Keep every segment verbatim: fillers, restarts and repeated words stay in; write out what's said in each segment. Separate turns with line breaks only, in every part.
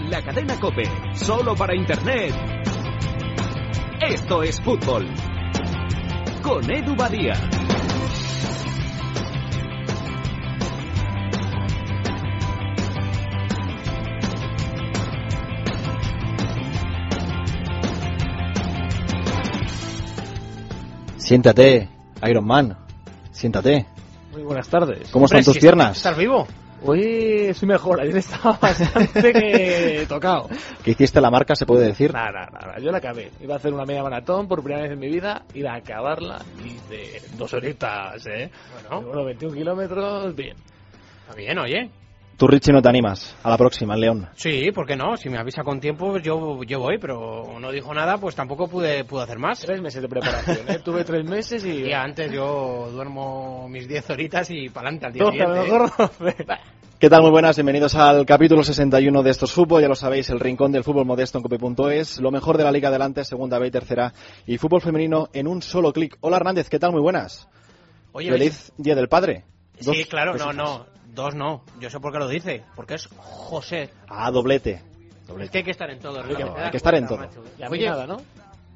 la cadena COPE, solo para Internet. Esto es fútbol. Con Edu Badía.
Siéntate, Iron Man. Siéntate.
Muy buenas tardes.
¿Cómo
Hombre,
están tus
si
piernas?
¿Estás vivo? Hoy estoy mejor, ayer estaba bastante que tocado.
¿Qué hiciste la marca, se puede decir?
Nada, nada, yo la acabé. Iba a hacer una media maratón por primera vez en mi vida, iba a acabarla y de dos horitas, ¿eh?
Bueno,
Y bueno, veintiún kilómetros, bien.
Está bien, oye.
Tú, Richie, no te animas a la próxima, en León.
Sí, ¿por qué no? Si me avisa con tiempo, pues yo, yo voy, pero no dijo nada, pues tampoco pude, pude hacer más.
Tres meses de preparación, ¿eh? Tuve tres meses y...
Y día antes yo duermo mis diez horitas y para adelante al día
doce, a lo
siguiente.
mejor doce.
¿Qué tal? Muy buenas, bienvenidos al capítulo sesenta y uno de Estos Fútbol. Ya lo sabéis, el rincón del fútbol modesto en cope punto es. Lo mejor de la Liga Adelante, Segunda B y Tercera. Y fútbol femenino en un solo clic. Hola, Hernández, ¿qué tal? Muy bueas.
Oye,
Feliz Día del Padre.
sí,
Dos
claro, no,
cositas.
no. Dos no. Yo sé por qué lo dice. Porque es José.
Ah, doblete.
Es
doblete.
que hay que estar en todo.
Claro,
¿no? ¿Te
hay
das
que estar en
cuenta,
todo.
macho?
Y a mí
Oye,
nada, ¿no?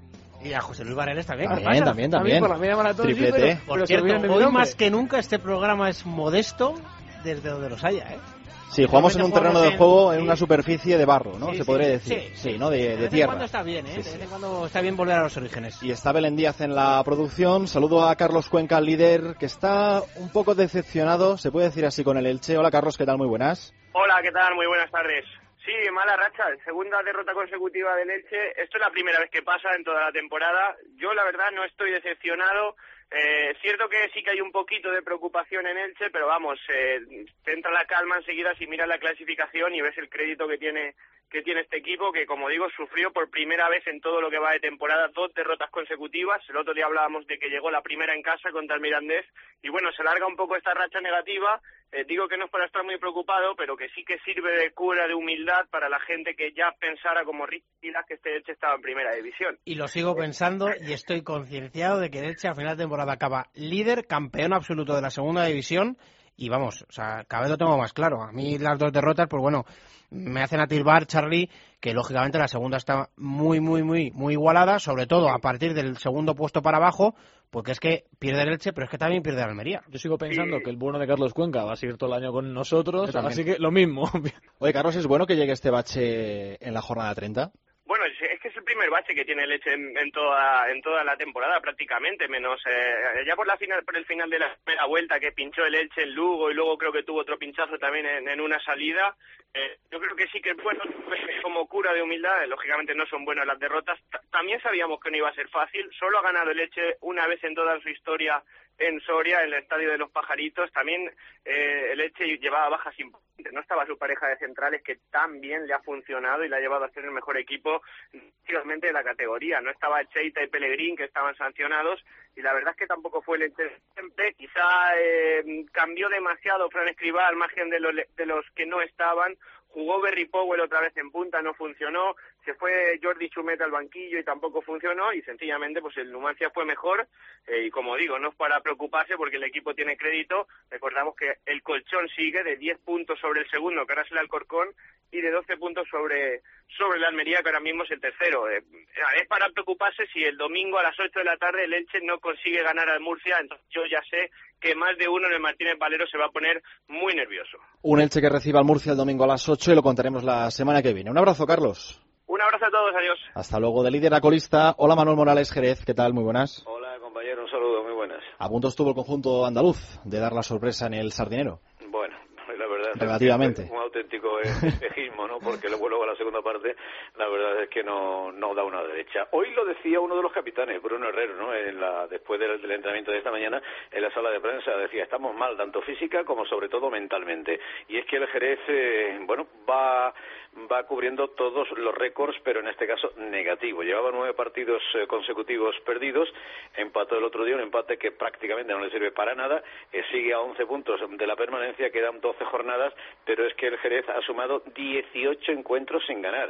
y a José Luis Vareles también. ¿qué
También,
pasa?
también,
A mí
también.
por la media maratón, sí,
Triplete.
pero-
Por
pero se
cierto,
olvidan de mi
hoy
nombre.
más que nunca este programa es modesto desde donde los haya, ¿eh?
Sí, jugamos en un terreno
Jugamos
de
en-
juego en
sí.
una superficie de barro, ¿no?
Sí,
Se
sí,
podría decir.
sí,
Sí, ¿no? De,
De
de
vez en
tierra.
cuando está bien, ¿eh?
Sí,
De
sí.
vez en cuando está bien volver a los orígenes.
Y está Belén Díaz en la producción. Saludo a Carlos Cuenca, el líder, que está un poco decepcionado, se puede decir así, con el Elche. Hola, Carlos, ¿qué tal? Muy buenas.
Hola, ¿qué tal? Muy buenas tardes. Sí, mala racha, segunda derrota consecutiva del Elche. Esto es la primera vez que pasa en toda la temporada. Yo, la verdad, no estoy decepcionado. Eh, cierto que sí que hay un poquito de preocupación en Elche, pero vamos, eh, te entra la calma enseguida si miras la clasificación y ves el crédito que tiene que tiene este equipo, que como digo, sufrió por primera vez en todo lo que va de temporada dos derrotas consecutivas. El otro día hablábamos de que llegó la primera en casa contra el Mirandés, y bueno, se larga un poco esta racha negativa. Eh, digo que no es para estar muy preocupado, pero que sí que sirve de cura, de humildad para la gente que ya pensara como Richie que este Elche estaba en primera división.
Y lo sigo pensando y estoy concienciado de que el Elche a final de temporada acaba líder, campeón absoluto de la segunda división. Y vamos, o sea, cada vez lo tengo más claro. A mí las dos derrotas, pues bueno, me hacen atisbar, Charlie, que lógicamente la segunda está muy, muy, muy, muy igualada, sobre todo a partir del segundo puesto para abajo, porque es que pierde el Elche, pero es que también pierde el Almería.
Yo sigo pensando
Sí.
que el bueno de Carlos Cuenca va a seguir todo el año con nosotros,
Yo también.
así que lo mismo.
Oye, Carlos, ¿es bueno que llegue este bache en la jornada treinta?
Bueno, es, es que es el primer bache que tiene el Elche en, en toda en toda la temporada prácticamente, menos eh, ya por la final por el final de la primera vuelta que pinchó el Elche en Lugo y luego creo que tuvo otro pinchazo también en, en una salida. Eh, yo creo que sí que es bueno como cura de humildad. Lógicamente no son buenas las derrotas. T- también sabíamos que no iba a ser fácil. Solo ha ganado el Elche una vez en toda su historia en Soria, en el Estadio de los Pajaritos. También eh, el Elche llevaba bajas importantes. No estaba su pareja de centrales, que tan bien le ha funcionado y le ha llevado a ser el mejor equipo prácticamente de la categoría. No estaba Cheita y Pellegrín, que estaban sancionados, y la verdad es que tampoco fue el Elche siempre. Quizá eh, cambió demasiado Fran Escribá al margen de los, de los que no estaban. Jugó Berry Powell otra vez en punta, no funcionó. Se fue Jordi Chumeta al banquillo y tampoco funcionó. Y sencillamente, pues el Numancia fue mejor. Eh, y como digo, no es para preocuparse porque el equipo tiene crédito. Recordamos que el colchón sigue de diez puntos sobre el segundo, que ahora es el Alcorcón, y de doce puntos sobre sobre el Almería, que ahora mismo es el tercero. Eh, es para preocuparse si el domingo a las ocho de la tarde el Elche no consigue ganar al Murcia. Entonces yo ya sé que más de uno en el Martínez Valero se va a poner muy nervioso.
Un Elche que reciba al Murcia el domingo a las ocho y lo contaremos la semana que viene. Un abrazo, Carlos.
Un abrazo a todos, adiós.
Hasta luego. De líder a colista, hola Manuel Morales Jerez, ¿qué tal? Muy buenas.
Hola compañero, un saludo, muy buenas.
A punto estuvo el conjunto andaluz de dar la sorpresa en el Sardinero.
Bueno, la verdad
Relativamente.
es que fue un auténtico espejismo, ¿no? Porque luego, luego la segunda parte, la verdad es que no, no da una derecha. Hoy lo decía uno de los capitanes, Bruno Herrero, ¿no? En la, después del, del entrenamiento de esta mañana, en la sala de prensa, decía, estamos mal, tanto física como sobre todo mentalmente. Y es que el Jerez, eh, bueno, va... va cubriendo todos los récords, pero en este caso negativo. Llevaba nueve partidos eh, consecutivos perdidos, empató el otro día, un empate que prácticamente no le sirve para nada, eh, sigue a once puntos de la permanencia, quedan doce jornadas, pero es que el Jerez ha sumado dieciocho encuentros sin ganar.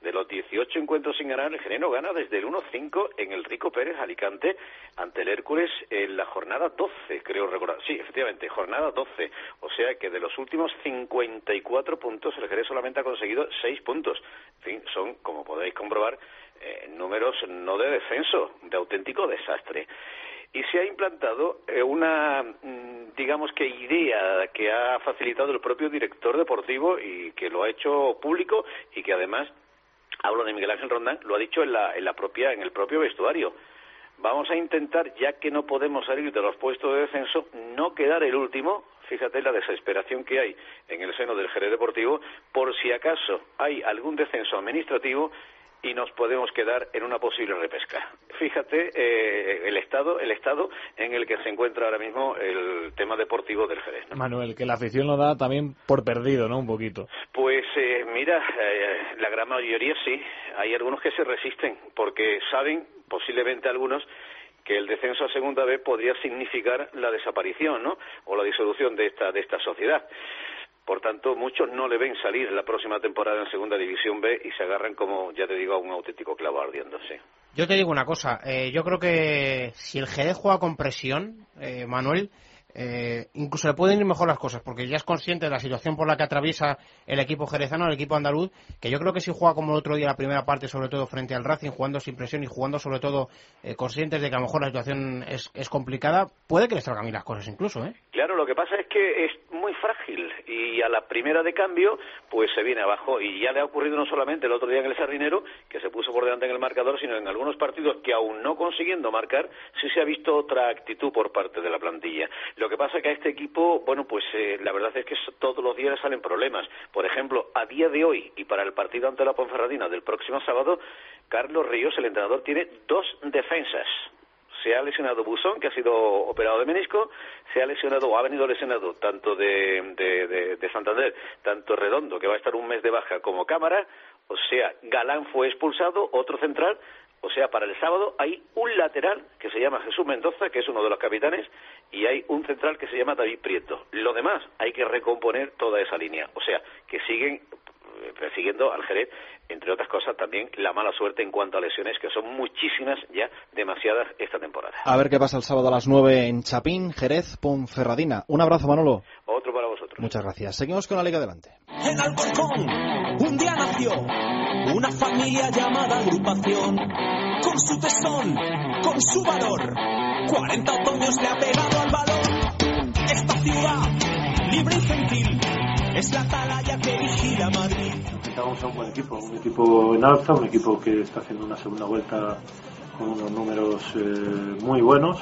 De los dieciocho encuentros sin ganar, el Jerez no gana desde el uno cinco en el Rico Pérez Alicante ante el Hércules en la jornada doce, creo recordar. Sí, efectivamente, jornada doce. O sea que de los últimos cincuenta y cuatro puntos, el Jerez solamente ha conseguido seis puntos. En fin, son, como podéis comprobar, eh, números no de descenso, de auténtico desastre. Y se ha implantado eh, una, digamos que idea que ha facilitado el propio director deportivo y que lo ha hecho público y que además, hablo de Miguel Ángel Rondán, lo ha dicho en la, en la propia, en el propio vestuario. Vamos a intentar, ya que no podemos salir de los puestos de descenso, no quedar el último. Fíjate la desesperación que hay en el seno del Jerez Deportivo, por si acaso hay algún descenso administrativo y nos podemos quedar en una posible repesca. Fíjate eh, el estado el estado en el que se encuentra ahora mismo el tema deportivo del Jerez, ¿no?
Manuel, que la afición lo da también por perdido, ¿no? Un poquito.
Pues eh, mira, eh, la gran mayoría sí. Hay algunos que se resisten porque saben, posiblemente algunos, que el descenso a segunda B podría significar la desaparición, ¿no? O la disolución de esta de esta sociedad. Por tanto, muchos no le ven salir la próxima temporada en Segunda División B y se agarran, como ya te digo, a un auténtico clavo ardiendo, sí.
Yo te digo una cosa, eh, yo creo que si el Jerez juega con presión, eh, Manuel, eh, incluso le pueden ir mejor las cosas, porque ya es consciente de la situación por la que atraviesa el equipo jerezano, el equipo andaluz, que yo creo que si juega como el otro día la primera parte, sobre todo frente al Racing, jugando sin presión y jugando sobre todo eh, conscientes de que a lo mejor la situación es, es complicada, puede que les salgan bien las cosas incluso, ¿eh?
Claro, lo que pasa es que es muy frágil y a la primera de cambio pues se viene abajo, y ya le ha ocurrido no solamente el otro día en el Sardinero, que se puso por delante en el marcador, sino en algunos partidos que aún no consiguiendo marcar, sí se ha visto otra actitud por parte de la plantilla. Lo que pasa es que a este equipo, bueno, pues eh, la verdad es que todos los días le salen problemas. Por ejemplo, a día de hoy y para el partido ante la Ponferradina del próximo sábado, Carlos Ríos, el entrenador, tiene dos defensas. Se ha lesionado Busón, que ha sido operado de menisco, se ha lesionado o ha venido lesionado tanto de, de, de, de Santander, tanto Redondo, que va a estar un mes de baja, como Cámara. O sea, Galán fue expulsado, otro central. O sea, para el sábado hay un lateral que se llama Jesús Mendoza, que es uno de los capitanes, y hay un central que se llama David Prieto. Lo demás, hay que recomponer toda esa línea. O sea, que siguen persiguiendo al Jerez, entre otras cosas también la mala suerte en cuanto a lesiones, que son muchísimas ya, demasiadas esta temporada.
A ver qué pasa el sábado a las nueve en Chapín, Jerez, Ponferradina. Un abrazo, Manolo.
Otro para vosotros.
Muchas gracias. Seguimos con la Liga Adelante.
En Alcorcón, un día nació una familia llamada Agrupación, con su tesón, con su valor, cuarenta otoños le ha pegado al balón. Esta ciudad, libre y gentil, es la atalaya que vigila Madrid.
Enfrentamos a un buen equipo, un equipo en alza, un equipo que está haciendo una segunda vuelta con unos números eh, muy buenos,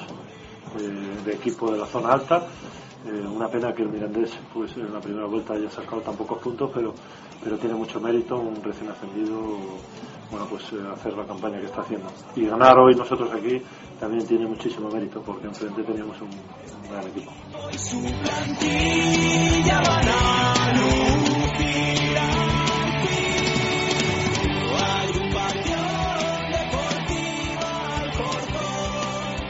eh, de equipo de la zona alta. Eh, una pena que el Mirandés pues en la primera vuelta haya sacado tan pocos puntos, pero pero tiene mucho mérito un recién ascendido, bueno, pues eh, hacer la campaña que está haciendo. Y ganar hoy nosotros aquí también tiene muchísimo mérito, porque enfrente teníamos un, un gran equipo.
Su plantilla van a lucir al fin. Agrupación Deportiva Alcorcón.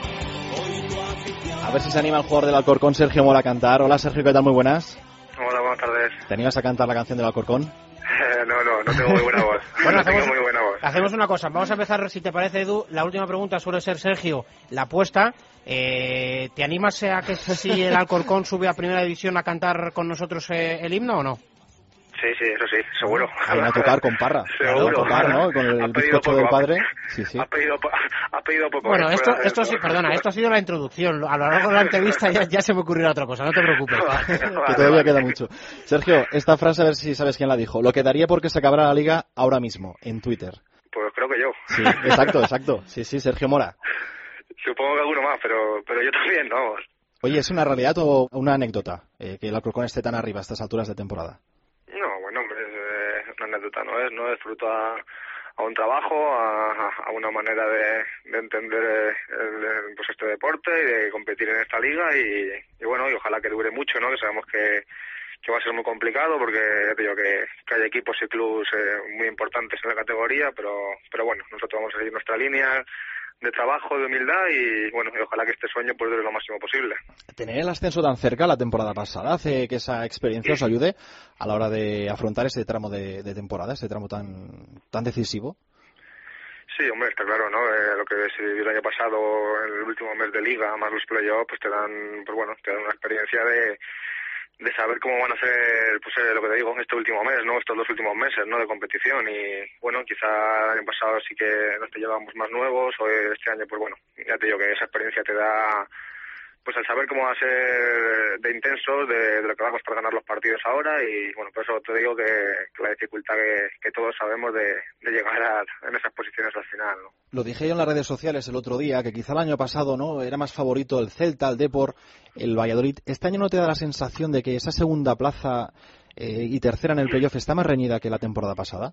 Hoy tu afición.
A ver si se anima el jugador del Alcorcón, Sergio Mora, a cantar. Hola, Sergio, ¿qué tal? Muy buenas.
Hola, buenas tardes.
¿Te animas a cantar la canción del Alcorcón?
Eh, no, no, no tengo muy buena voz.
Bueno,
no
hacemos,
tengo muy buena voz.
hacemos una cosa, vamos a empezar, si te parece, Edu. La última pregunta suele ser, Sergio, la apuesta. Eh, ¿Te animas a que si el Alcorcón sube a Primera División a cantar con nosotros eh, el himno o no?
Sí, sí, eso sí, seguro.
Hay a tocar con Parra.
Seguro.
A tocar, ¿no? Con el bizcocho del padre. Sí, sí.
Ha pedido, ha pedido poco.
Bueno, esto,
Fuera,
esto sí, perdona, esto ha sido la introducción. A lo largo de la entrevista ya, ya se me ocurrirá otra cosa, no te preocupes.
Vale,
Que
vale,
todavía
vale.
queda mucho. Sergio, esta frase, a ver si sabes quién la dijo. Lo que daría porque se acabara la liga ahora mismo, en Twitter.
Pues creo que yo.
Sí, exacto, exacto. Sí, sí, Sergio Mora.
Supongo que alguno más, pero pero yo también, vamos.
Oye, ¿es una realidad o una anécdota eh, que el Alcorcón esté tan arriba a estas alturas de temporada?
No, bueno, hombre, es eh, una anécdota, ¿no? Es, no es fruto a, a un trabajo, a, a una manera de, de entender eh, el, el, pues este deporte y de competir en esta liga y, y bueno, y ojalá que dure mucho, ¿no? Que sabemos que, que va a ser muy complicado porque ya te digo que, que hay equipos y clubes eh, muy importantes en la categoría, pero pero bueno, nosotros vamos a seguir nuestra línea,
de trabajo, de humildad y bueno, y ojalá que este sueño pues dure lo máximo posible.
Tener el ascenso tan cerca la temporada pasada hace que esa experiencia os ayude a la hora de afrontar ese tramo de, de temporada, ese tramo tan tan decisivo.
Sí, hombre, está claro, ¿no? Eh, lo que se vivió el año pasado, en el último mes de liga, más los playoffs, pues te dan, pues bueno, te dan una experiencia de de saber cómo van a ser, pues eh, lo que te digo, este último mes, ¿no? Estos dos últimos meses, ¿no? De competición y, bueno, quizá el año pasado sí que nos te llevamos más nuevos o este año, pues bueno, ya te digo que esa experiencia te da, pues al saber cómo va a ser de intenso, de, de lo que va a costar ganar los partidos ahora y, bueno, por eso te digo que, que la dificultad que, que todos sabemos de, de llegar a, en esas posiciones al final, ¿no?
Lo dije yo en las redes sociales el otro día, que quizá el año pasado no era más favorito el Celta, el Depor, el Valladolid. ¿Este año no te da la sensación de que esa segunda plaza eh, y tercera en el playoff está más reñida que la temporada pasada?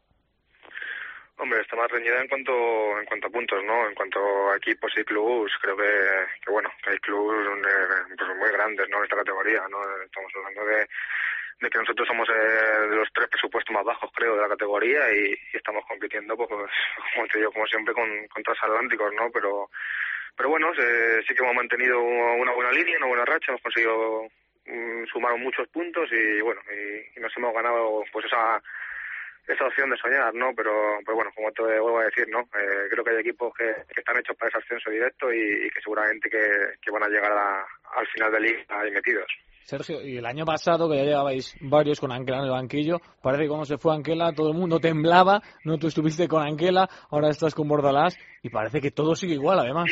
Hombre, está más reñida en cuanto en cuanto a puntos, ¿no? En cuanto a equipos y clubes, creo que, que bueno, que hay clubes eh, pues muy grandes, ¿no? En esta categoría, ¿no? Estamos hablando de, de que nosotros somos eh, de los tres presupuestos más bajos, creo, de la categoría y, y estamos compitiendo, pues, como te digo, como siempre, con, con transatlánticos, ¿no? Pero pero bueno, eh, sí que hemos mantenido una buena línea, una buena racha, hemos conseguido um, sumar muchos puntos y, bueno, y, y nos hemos ganado, pues, esa esa opción de soñar, ¿no? Pero, pero bueno, como te vuelvo a decir, ¿no? Eh, creo que hay equipos que, que están hechos para ese ascenso directo y, y que seguramente que, que van a llegar a, al final de liga ahí metidos.
Sergio, y el año pasado, que ya llevabais varios con Anquela en el banquillo, parece que cuando se fue Anquela todo el mundo temblaba, no tú estuviste con Anquela, ahora estás con Bordalás, y parece que todo sigue igual, además.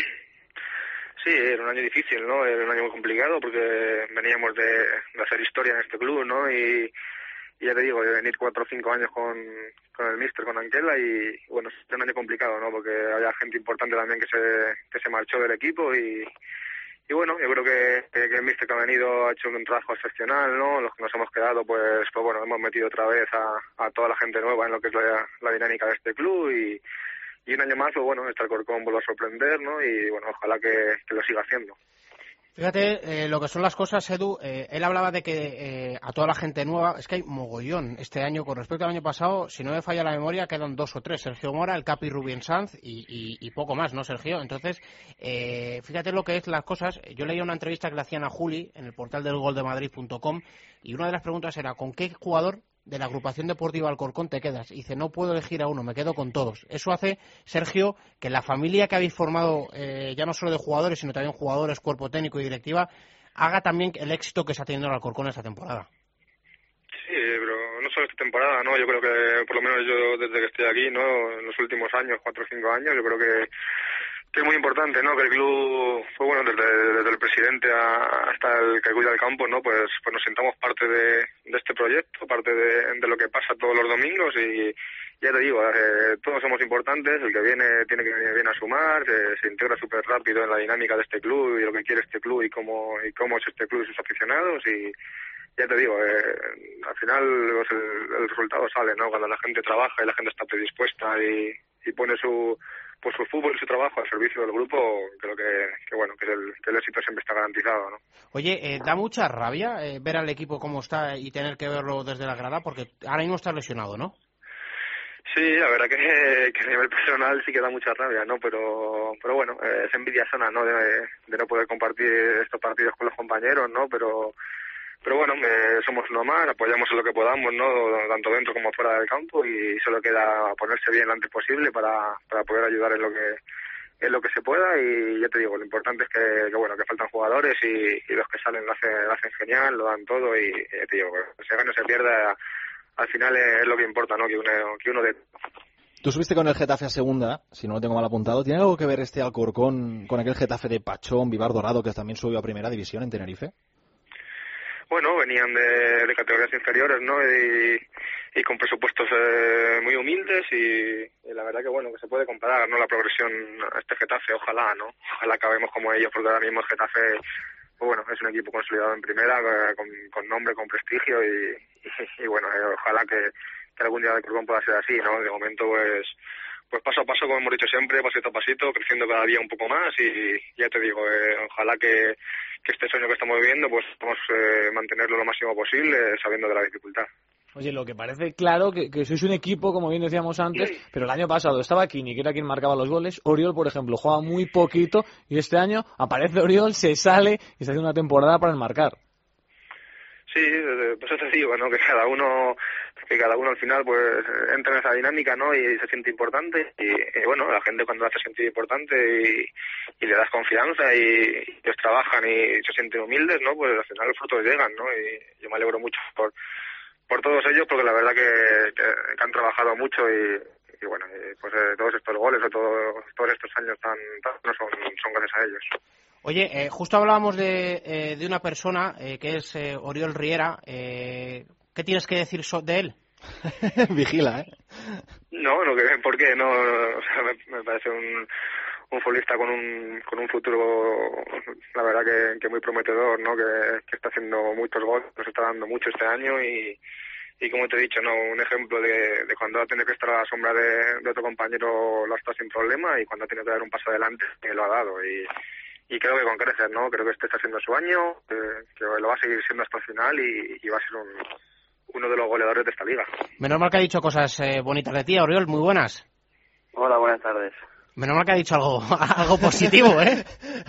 Sí, era un año difícil, ¿no? Era un año muy complicado porque veníamos de, de hacer historia en este club, ¿no? Y Y ya te digo, de venir cuatro o cinco años con, con el míster, con Anquela, y bueno, es un año complicado, ¿no? Porque había gente importante también que se que se marchó del equipo y, y bueno, yo creo que, que, que el míster que ha venido ha hecho un trabajo excepcional, ¿no? Los que nos hemos quedado, pues pues bueno, hemos metido otra vez a, a toda la gente nueva en lo que es la, la dinámica de este club y, y un año más, pues bueno, este Alcorcón vuelve a sorprender, ¿no? Y bueno, ojalá que, que lo siga haciendo.
Fíjate eh, lo que son las cosas, Edu. Eh, él hablaba de que eh, a toda la gente nueva, es que hay mogollón este año con respecto al año pasado. Si no me falla la memoria, quedan dos o tres: Sergio Mora, el Capi Rubén Sanz y, y, y poco más, ¿no, Sergio? Entonces, eh, fíjate lo que es las cosas. Yo leía una entrevista que le hacían a Juli en el portal del gol de madrid punto com y una de las preguntas era: ¿con qué jugador de la agrupación deportiva Alcorcón te quedas? Y dice: no puedo elegir a uno, me quedo con todos. Eso hace, Sergio, que la familia que habéis formado, eh, ya no solo de jugadores, sino también jugadores, cuerpo técnico y directiva, haga también el éxito que está teniendo el Alcorcón esta temporada.
Sí, pero no solo esta temporada, ¿no? Yo creo que, por lo menos yo desde que estoy aquí, ¿no? En los últimos años, cuatro o cinco años, yo creo que que es muy importante, ¿no? Que el club, pues bueno, desde, desde el presidente a, hasta el que cuida el campo, ¿no? Pues pues nos sentamos parte de, de este proyecto, parte de, de lo que pasa todos los domingos y ya te digo, eh, todos somos importantes, el que viene tiene que venir bien a sumar, eh, se integra súper rápido en la dinámica de este club y lo que quiere este club y cómo y cómo es este club y sus aficionados y ya te digo, eh, al final pues el, el resultado sale, ¿no? Cuando la gente trabaja y la gente está predispuesta y, y pone su pues su fútbol y su trabajo al servicio del grupo, creo que, que bueno, que el, que el éxito siempre está garantizado, ¿no?
Oye, eh, da mucha rabia eh, ver al equipo cómo está y tener que verlo desde la grada, porque ahora mismo está lesionado, ¿no?
Sí, la verdad que, que a nivel personal sí que da mucha rabia, ¿no? Pero pero bueno, eh, es envidia sana, ¿no? De, de no poder compartir estos partidos con los compañeros, ¿no? Pero pero bueno, eh, somos uno más, apoyamos en lo que podamos, ¿no? Tanto dentro como fuera del campo y solo queda ponerse bien lo antes posible para, para poder ayudar en lo que en lo que se pueda y ya te digo, lo importante es que, que bueno, que faltan jugadores y, y los que salen lo hacen, lo hacen genial, lo dan todo y ya te digo, que se gane o se pierda, al final es lo que importa, ¿no? Que uno, que uno de...
Tú subiste con el Getafe a segunda, si no lo tengo mal apuntado. ¿Tiene algo que ver este Alcorcón con aquel Getafe de Pachón, Vivar Dorado, que también subió a primera división en Tenerife?
Bueno, venían de, de categorías inferiores, ¿no? Y, y con presupuestos eh, muy humildes y, y la verdad que bueno, que se puede comparar, ¿no? La progresión a este Getafe, ojalá, ¿no? Ojalá acabemos como ellos, porque ahora mismo el Getafe, pues bueno, es un equipo consolidado en primera, con, con nombre, con prestigio y, y, y bueno, eh, ojalá que, que algún día el Alcorcón pueda ser así, ¿no? De momento, pues pues paso a paso, como hemos dicho siempre, pasito a pasito, creciendo cada día un poco más y ya te digo, eh, ojalá que, que este sueño que estamos viviendo, pues podamos eh, mantenerlo lo máximo posible, sabiendo de la dificultad.
Oye, lo que parece claro que, que sois un equipo, como bien decíamos antes, pero el año pasado estaba Kini, que era quien marcaba los goles. Oriol, por ejemplo, jugaba muy poquito y este año aparece Oriol, se sale y está haciendo una temporada para enmarcar.
Sí, pues eso te digo, ¿no? Que cada uno, que cada uno al final pues entra en esa dinámica, ¿no? Y se siente importante y, y bueno, la gente cuando hace sentir importante y, y le das confianza y ellos trabajan y se sienten humildes, ¿no? Pues al final los frutos llegan, ¿no? Y yo me alegro mucho por por todos ellos porque la verdad que, que, que han trabajado mucho y, y bueno, y pues eh, todos estos goles o todo, todos estos años tan, tan no son, son gracias a ellos.
Oye, eh, justo hablábamos de, eh, de una persona eh, que es eh, Oriol Riera. Eh, ¿Qué tienes que decir so- de él?
Vigila, ¿eh?
No, no, que ¿por qué? No, no, o sea, me, me parece un, un futbolista con un con un futuro, la verdad que, que muy prometedor, ¿no? Que, que está haciendo muchos goles, nos está dando mucho este año y, y como te he dicho, no, un ejemplo de, de cuando ha tenido que estar a la sombra de, de otro compañero lo ha estado sin problema y cuando ha tenido que dar un paso adelante eh, lo ha dado y Y creo que con creces, ¿no? Creo que este está siendo su año, eh, que lo va a seguir siendo hasta el final y, y va a ser un, uno de los goleadores de esta liga.
Menos mal que ha dicho cosas eh, bonitas de ti, Oriol, muy buenas.
Hola, buenas tardes.
Menos mal que ha dicho algo algo positivo, ¿eh?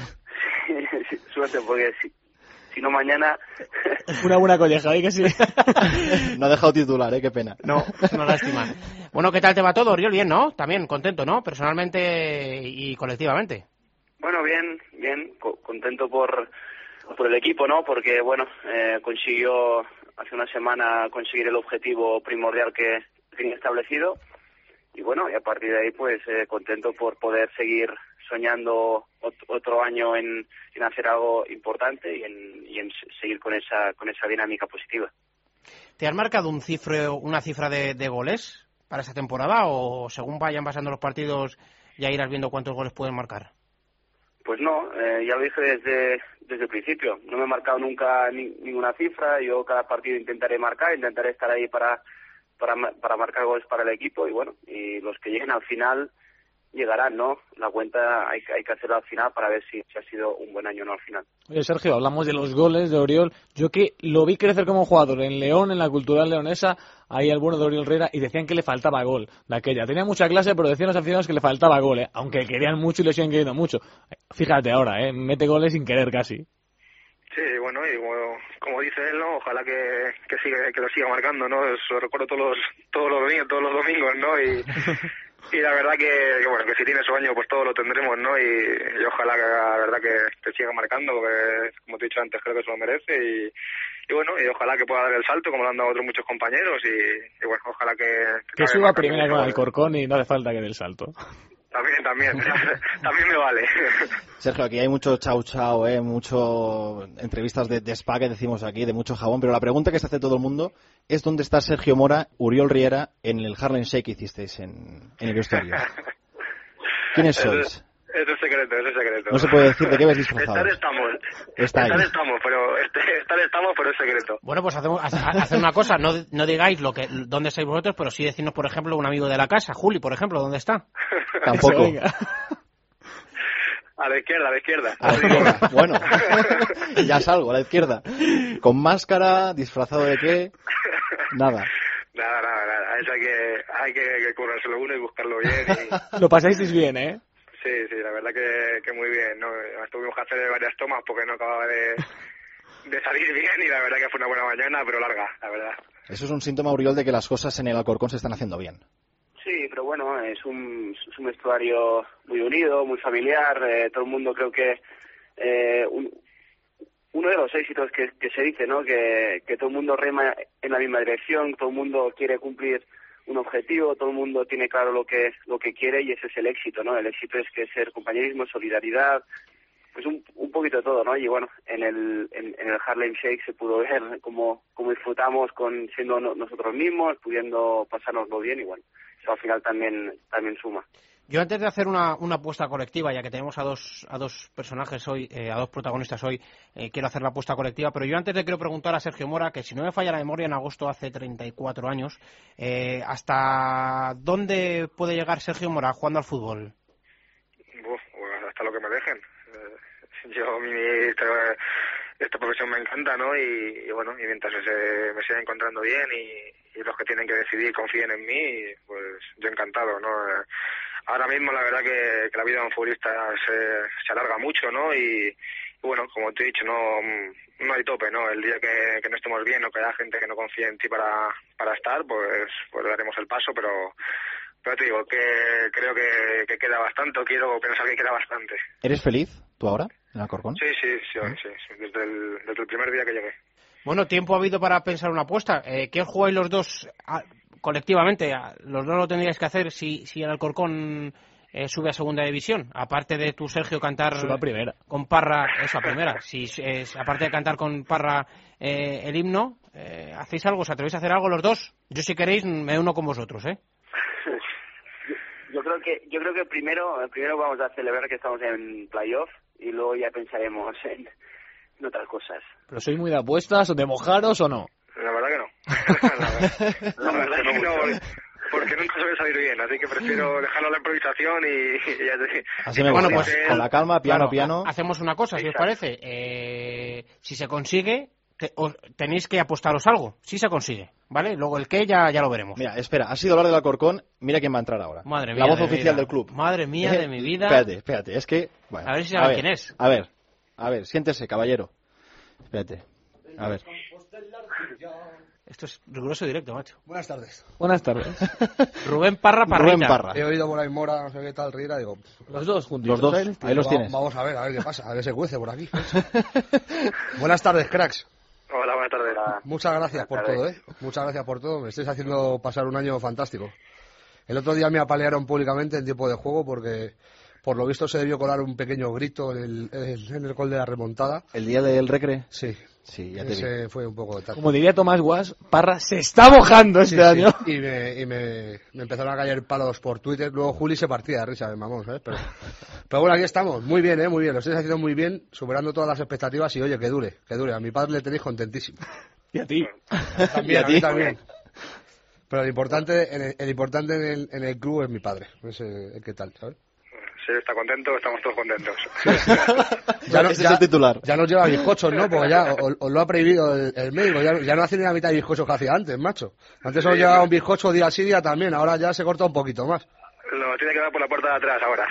Sí, suerte, porque si, si no mañana...
Una buena colleja, ¿eh? Que sí.
No ha dejado titular, ¿eh? Qué pena.
No, una lástima. Bueno, ¿qué tal te va todo, Oriol? Bien, ¿no? También contento, ¿no? Personalmente y colectivamente.
Bueno, bien, bien, co- contento por por el equipo, ¿no? Porque, bueno, eh, consiguió hace una semana conseguir el objetivo primordial que tenía establecido y, bueno, y a partir de ahí, pues, eh, contento por poder seguir soñando ot- otro año en, en hacer algo importante y en, y en seguir con esa con esa dinámica positiva.
¿Te has marcado un cifre, una cifra de, de goles para esta temporada o según vayan pasando los partidos ya irás viendo cuántos goles puedes marcar?
Pues no, eh, ya lo dije desde desde el principio. No me he marcado nunca ni, ninguna cifra. Yo cada partido intentaré marcar, intentaré estar ahí para, para para marcar goles para el equipo y bueno, y los que lleguen al final llegarán, ¿no? La cuenta hay, hay que hacerla al final para ver si, si ha sido un buen año o no al final.
Oye, Sergio, hablamos de los goles de Oriol. Yo que lo vi crecer como jugador en León, en la Cultural Leonesa, ahí al bueno de Oriol Riera, y decían que le faltaba gol de aquella. Tenía mucha clase, pero decían los aficionados que le faltaba gol, ¿eh? Aunque querían mucho y le siguen queriendo mucho. Fíjate ahora, ¿eh? Mete goles sin querer casi.
Sí, bueno, y como, como dice él, ¿no? Ojalá que, que siga, que lo siga marcando, ¿no? Eso lo recuerdo todos los, todos los domingos, todos los domingos, ¿no? Y, y la verdad que, que, bueno, que si tiene sueño, pues todo lo tendremos, ¿no? Y, y ojalá que, la verdad que, que siga marcando, porque, como te he dicho antes, creo que se lo merece y, y bueno, y ojalá que pueda dar el salto, como lo han dado otros muchos compañeros y, y bueno, ojalá que...
Que, que suba primera con Alcorcón y no hace falta que dé el salto.
También, también, también me vale.
Sergio, aquí hay mucho chau chau, ¿eh? Mucho entrevistas de, de spa que decimos aquí, de mucho jabón, pero la pregunta que se hace todo el mundo es ¿dónde está Sergio Mora, Oriol Riera, en el Harlem Shake que hicisteis en, en el vestuario? ¿Quiénes sois?
Es el secreto, es el secreto.
No se puede decir de qué ves disfrazados.
Estar estamos,
Está
estar
ahí.
estamos, pero este, estar estamos, pero es secreto.
Bueno, pues hacemos, hacer una cosa, no, no digáis lo que dónde estáis vosotros, pero sí decirnos, por ejemplo, un amigo de la casa, Juli, por ejemplo, ¿dónde está?
Tampoco.
A la izquierda, a la izquierda.
A la izquierda, bueno. Ya salgo, a la izquierda. Con máscara, disfrazado de qué, nada.
Nada, nada, nada. Eso hay que, hay que, que currárselo uno y buscarlo bien. Y...
Lo pasáis bien, ¿eh?
Sí, sí, la verdad que, que muy bien, ¿no? Tuvimos que hacer varias tomas porque no acababa de, de salir bien y la verdad que fue una buena mañana, pero larga, la verdad.
Eso es un síntoma, Oriol, de que las cosas en el Alcorcón se están haciendo bien.
Sí, pero bueno, es un, es un vestuario muy unido, muy familiar, eh, todo el mundo creo que... Eh, un, uno de los éxitos que, que se dice, ¿no? Que, que todo el mundo rema en la misma dirección, todo el mundo quiere cumplir un objetivo, todo el mundo tiene claro lo que lo que quiere y ese es el éxito, ¿no? El éxito es que ser compañerismo, solidaridad, pues un, un poquito de todo, ¿no? Y bueno, en el en, en el Harlem Shake se pudo ver cómo, cómo disfrutamos con siendo no, nosotros mismos, pudiendo pasárnoslo bien y bueno, eso al final también también suma.
Yo antes de hacer una, una apuesta colectiva, ya que tenemos a dos a dos personajes hoy, eh, a dos protagonistas hoy, eh, quiero hacer la apuesta colectiva, pero yo antes le quiero preguntar a Sergio Mora, que si no me falla la memoria, en agosto hace treinta y cuatro años, eh, ¿hasta dónde puede llegar Sergio Mora jugando al fútbol?
Uf, bueno, hasta lo que me dejen. Eh, yo, mi, esta profesión me encanta, ¿no? Y, y bueno, y mientras se, me siga encontrando bien y, y los que tienen que decidir confíen en mí, pues yo encantado, ¿no? Ahora mismo la verdad que, que la vida de un futbolista se, se alarga mucho, ¿no? Y, y bueno, como te he dicho, no no hay tope, ¿no? El día que, que no estemos bien o que haya gente que no confíe en ti para, para estar, pues, pues daremos el paso, pero, pero te digo que creo que, que queda bastante, o quiero pensar que queda bastante.
¿Eres feliz tú ahora en Alcorcón?
Sí, sí, sí, ¿Mm? sí, sí, desde el, desde el primer día que llegué.
Bueno, tiempo ha habido para pensar una apuesta. Eh, ¿Qué jugáis los dos a, colectivamente? A, los dos lo tendríais que hacer si, si el Alcorcón eh, sube a segunda división. Aparte de tu, Sergio, cantar
sube a primera.
Con Parra, eso, a primera. Si, eh, aparte de cantar con Parra eh, el himno, eh, ¿hacéis algo? ¿Os atrevéis a hacer algo los dos? Yo, si queréis, me uno con vosotros, ¿eh?
yo, yo creo que yo creo que primero primero vamos a celebrar que estamos en playoff y luego ya pensaremos en, en otras cosas.
¿Pero sois muy de apuestas o de mojaros o no?
La verdad que no. la verdad, la verdad que no, porque nunca suele salir bien, así que prefiero dejarlo a la improvisación y, y ya te...
Así me
bueno,
gusta,
pues,
con la calma, piano,
claro,
piano.
Hacemos una cosa, si
Exacto.
os parece. Eh, si se consigue, te, os, tenéis que apostaros algo. Si se consigue, ¿vale? Luego el qué ya, ya lo veremos.
Mira, espera, has sido hablar del Alcorcón, mira quién va a entrar ahora.
Madre mía
la voz
de
oficial
vida.
del club.
Madre mía
Eh,
de mi vida.
Espérate, espérate, es que... Bueno,
a ver si sabe
ver,
quién es.
A ver, a ver, siéntese, caballero. Espérate, a ver.
Esto es riguroso directo, macho.
Buenas tardes.
Buenas tardes.
Rubén Parra, Parrita.
Rubén Parra.
He oído por ahí Mora, no sé qué tal, Riera, digo...
Los dos juntos.
Los dos, ahí los
va-
tienes.
Vamos a ver, a ver qué pasa, a ver si se cuece por aquí. Buenas tardes, cracks.
Hola, buenas tardes.
Hola.
Muchas gracias por todo, ¿eh? Muchas gracias por todo. Me estáis haciendo pasar un año fantástico. El otro día me apalearon públicamente en tiempo de juego porque, por lo visto, se debió colar un pequeño grito en el, en el gol de la remontada.
¿El día del recre?
Sí.
Sí, ya te vi.
Ese fue un poco de tal.
Como diría Tomás Guas, Parra se está mojando este
Sí, sí.
año.
Y, me, y me, me empezaron a caer palos por Twitter. Luego Juli se partía de risa, de mamón, ¿sabes? Pero, pero bueno, aquí estamos. Muy bien, ¿eh? Muy bien. Lo estáis haciendo muy bien, superando todas las expectativas. Y oye, que dure, que dure. A mi padre le tenéis contentísimo.
Y a ti.
También,
¿Y a
a mí
ti?
también. Pero el importante, en el, el importante en el, en el club es mi padre. Ese, ¿qué tal, sabes?
Si él está contento, estamos todos contentos.
Ya no,
Ese
ya,
es el titular.
ya nos lleva bizcochos, ¿no? Porque ya os, os lo ha prohibido el, el médico. Ya, ya no hace ni la mitad de bizcochos que hacía antes, macho. Antes os
Sí,
llevaba
sí.
un bizcocho día sí, día también. Ahora ya se corta un poquito más.
Lo tiene que dar por la puerta de atrás ahora.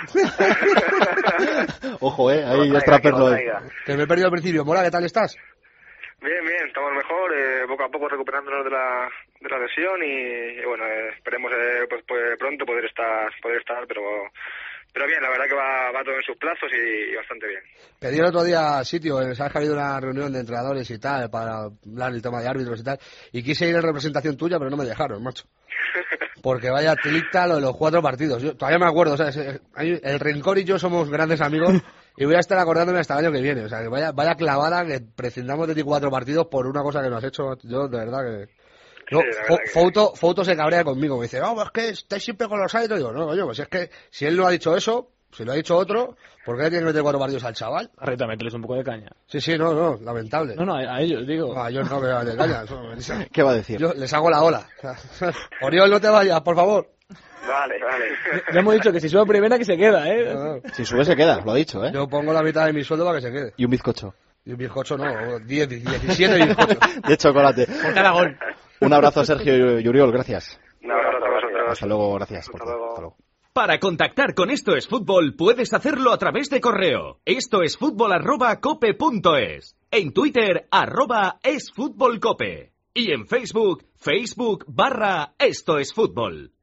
Ojo, eh, ahí
Que lo
ya
traiga,
está
que lo
perro.
traiga.
Que me he perdido al principio. Mora, ¿qué tal estás?
Bien, bien, estamos mejor, eh, poco a poco recuperándonos de la, de la lesión y, y bueno, eh, esperemos eh, pues, pues pronto poder estar, poder estar, pero pero bien, la verdad que va, va todo en sus plazos y, y bastante bien.
Pedí el otro día sitio, eh, sabes que ha habido una reunión de entrenadores y tal, para hablar el tema de árbitros y tal, y quise ir en representación tuya, pero no me dejaron, macho. Porque vaya tilita lo de los cuatro partidos. Yo todavía me acuerdo, ¿sabes? El Rincón y yo somos grandes amigos y voy a estar acordándome hasta el año que viene. O sea, que vaya, vaya clavada que prescindamos de ti cuatro partidos por una cosa que no has hecho. Yo, de verdad que... No,
Sí, la
Fo-
verdad que-
Fouto, Fouto se cabrea conmigo. Me dice, no, es que estáis siempre con los árbitros. Y digo, no, coño, pues es que si él no ha dicho eso, si lo ha dicho otro, ¿por qué le tiene que meter cuatro partidos al chaval?
Rita, mételes un poco de caña.
Sí, sí, no, no, lamentable.
No, no, a, a ellos, digo.
No, a ellos no me van de caña. Eso me dice.
¿Qué va a decir?
Yo les hago la ola. Oriol, no te vayas, por favor.
Vale, vale.
Ya hemos dicho que si sube a primera que se queda, ¿eh?
No, no.
Si sube se queda, lo ha dicho, ¿eh?
Yo pongo la mitad de mi sueldo para que se quede.
Y un bizcocho.
Y un bizcocho no, diez, diecisiete bizcochos.
De chocolate.
Por cada gol.
Un abrazo, Sergio y Uriol, gracias.
Un abrazo a vosotros.
Hasta luego, gracias. por
Hasta
todo.
luego.
Hasta luego.
Para contactar con Esto es Fútbol puedes hacerlo a través de correo. Esto es fútbol arroba cope punto es. En Twitter, arroba es fútbol cope. Y en Facebook, Facebook barra Esto es Fútbol.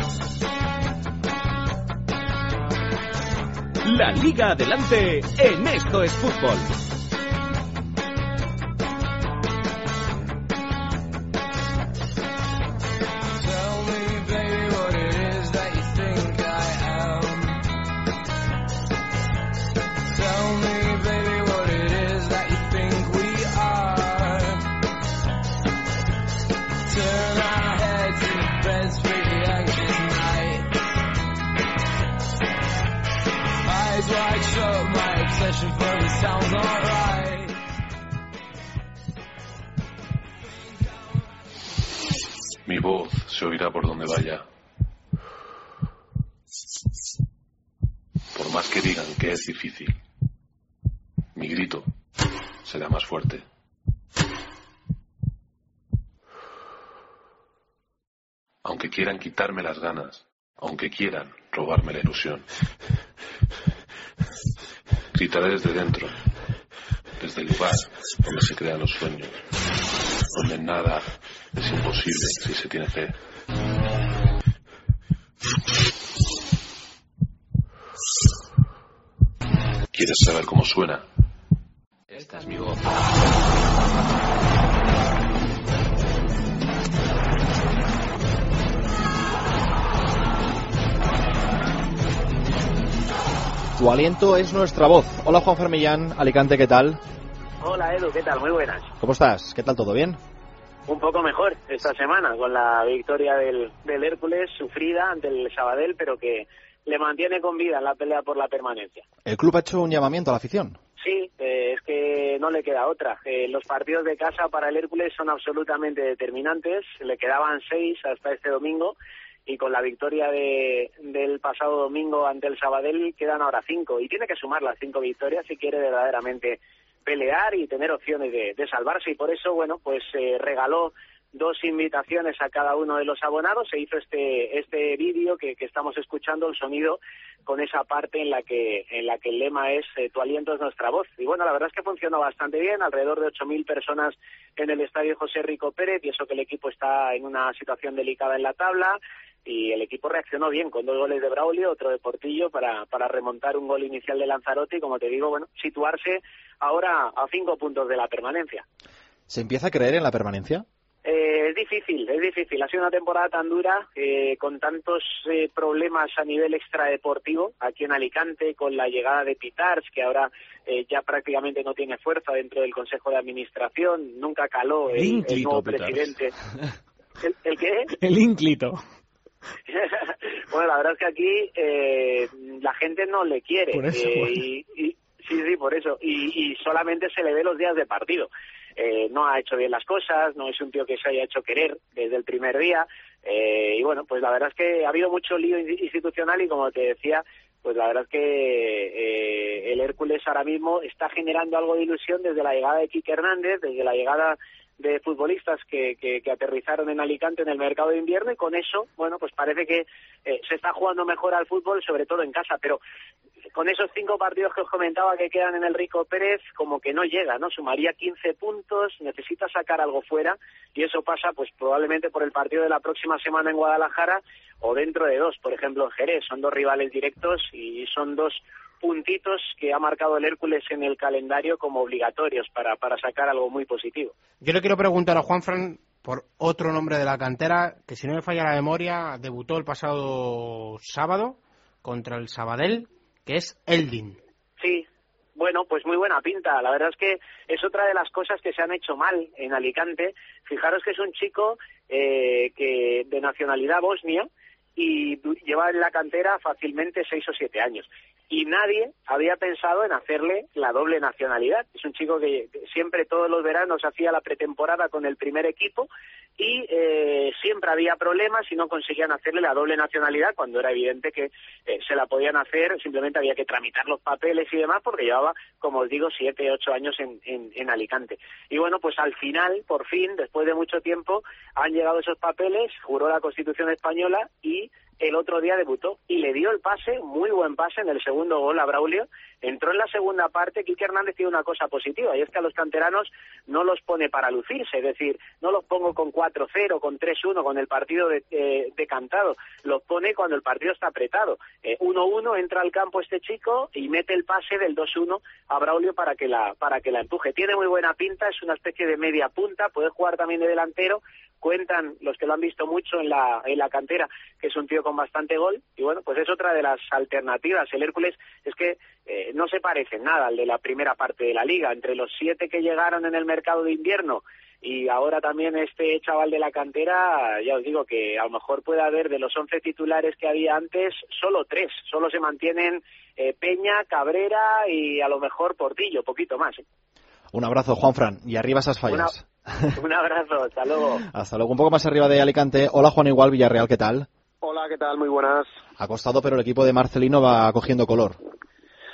La Liga adelante en Esto es Fútbol.
Mi voz se oirá por donde vaya. Por más que digan que es difícil, mi grito será más fuerte. Aunque quieran quitarme las ganas, aunque quieran robarme la ilusión, gritaré desde dentro, desde el lugar donde se crean los sueños, donde nada es imposible si se tiene fe. ¿Quieres saber cómo suena? Esta es mi voz.
Tu aliento es nuestra voz. Hola Juan Fermillán, Alicante, ¿qué tal?
Hola Edu, ¿qué tal? Muy buenas.
¿Cómo estás? ¿Qué tal? ¿Todo bien?
Un poco mejor esta semana con la victoria del, del Hércules, sufrida ante el Sabadell, pero que le mantiene con vida en la pelea por la permanencia.
¿El club ha hecho un llamamiento a la afición?
Sí, eh, es que no le queda otra. Eh, los partidos de casa para el Hércules son absolutamente determinantes. Le quedaban seis hasta este domingo y con la victoria de, del pasado domingo ante el Sabadell quedan ahora cinco. Y tiene que sumar las cinco victorias si quiere verdaderamente pelear y tener opciones de, de salvarse. Y por eso, bueno, pues eh, regaló dos invitaciones a cada uno de los abonados. Se hizo este este vídeo que, que estamos escuchando, el sonido, con esa parte en la que en la que el lema es eh, tu aliento es nuestra voz. Y bueno, la verdad es que funcionó bastante bien, alrededor de ocho mil personas en el estadio José Rico Pérez, y eso que el equipo está en una situación delicada en la tabla, y el equipo reaccionó bien con dos goles de Braulio, otro de Portillo, para, para remontar un gol inicial de Lanzarote y, como te digo, bueno, situarse ahora a cinco puntos de la permanencia.
¿Se empieza a creer en la permanencia?
Eh, es difícil, es difícil. Ha sido una temporada tan dura, eh, con tantos eh, problemas a nivel extradeportivo, aquí en Alicante, con la llegada de Pitars, que ahora eh, ya prácticamente no tiene fuerza dentro del Consejo de Administración, nunca caló el,
Ínclito,
el nuevo
Pitars.
presidente. ¿El, ¿El qué?
El ínclito.
Bueno, la verdad es que aquí eh, la gente no le quiere.
Por eso,
eh,
bueno.
y, y, sí, sí, por eso. Y, y solamente se le ve los días de partido. Eh, no ha hecho bien las cosas, no es un tío que se haya hecho querer desde el primer día. Eh, y bueno, pues la verdad es que ha habido mucho lío institucional y, como te decía, pues la verdad es que eh, el Hércules ahora mismo está generando algo de ilusión desde la llegada de Quique Hernández, desde la llegada de futbolistas que, que, que aterrizaron en Alicante en el mercado de invierno, y con eso, bueno, pues parece que eh, se está jugando mejor al fútbol, sobre todo en casa, pero con esos cinco partidos que os comentaba que quedan en el Rico Pérez, como que no llega, ¿no? Sumaría quince puntos, necesita sacar algo fuera, y eso pasa pues probablemente por el partido de la próxima semana en Guadalajara, o dentro de dos, por ejemplo en Jerez. Son dos rivales directos y son dos puntitos que ha marcado el Hércules en el calendario como obligatorios para, para sacar algo muy positivo.
Yo le quiero preguntar a Juanfran por otro nombre de la cantera, que si no me falla la memoria, debutó el pasado sábado contra el Sabadell, que es Eldin.
Sí, bueno, pues muy buena pinta. La verdad es que es otra de las cosas que se han hecho mal en Alicante. Fijaros que es un chico eh, que de nacionalidad bosnia y lleva en la cantera fácilmente seis o siete años. Y nadie había pensado en hacerle la doble nacionalidad. Es un chico que siempre, todos los veranos, hacía la pretemporada con el primer equipo y eh, siempre había problemas y no conseguían hacerle la doble nacionalidad, cuando era evidente que eh, se la podían hacer. Simplemente había que tramitar los papeles y demás, porque llevaba, como os digo, siete, ocho años en, en, en Alicante. Y bueno, pues al final, por fin, después de mucho tiempo, han llegado esos papeles, juró la Constitución española y el otro día debutó y le dio el pase, muy buen pase en el segundo gol a Braulio. Entró en la segunda parte. Quique Hernández tiene una cosa positiva, y es que a los canteranos no los pone para lucirse, es decir, no los pongo con cuatro cero, con tres uno, con el partido de, eh, decantado, los pone cuando el partido está apretado. Eh, uno uno, entra al campo este chico y mete el pase del dos uno a Braulio para que la para que la empuje. Tiene muy buena pinta, es una especie de media punta, puede jugar también de delantero. Cuentan los que lo han visto mucho en la en la cantera que es un tío con bastante gol, y bueno, pues es otra de las alternativas. El Hércules es que eh, no se parece en nada al de la primera parte de la liga. Entre los siete que llegaron en el mercado de invierno y ahora también este chaval de la cantera, ya os digo que a lo mejor puede haber, de los once titulares que había antes, solo tres, solo se mantienen eh, Peña, Cabrera y a lo mejor Portillo, poquito más, ¿eh?
Un abrazo, Juanfran, y arriba esas fallas.
Una, un abrazo, hasta luego.
Hasta luego. Un poco más arriba de Alicante. Hola, Juan Igual, Villarreal, ¿qué tal?
Hola, ¿qué tal? Muy buenas.
Ha costado, pero el equipo de Marcelino va cogiendo color.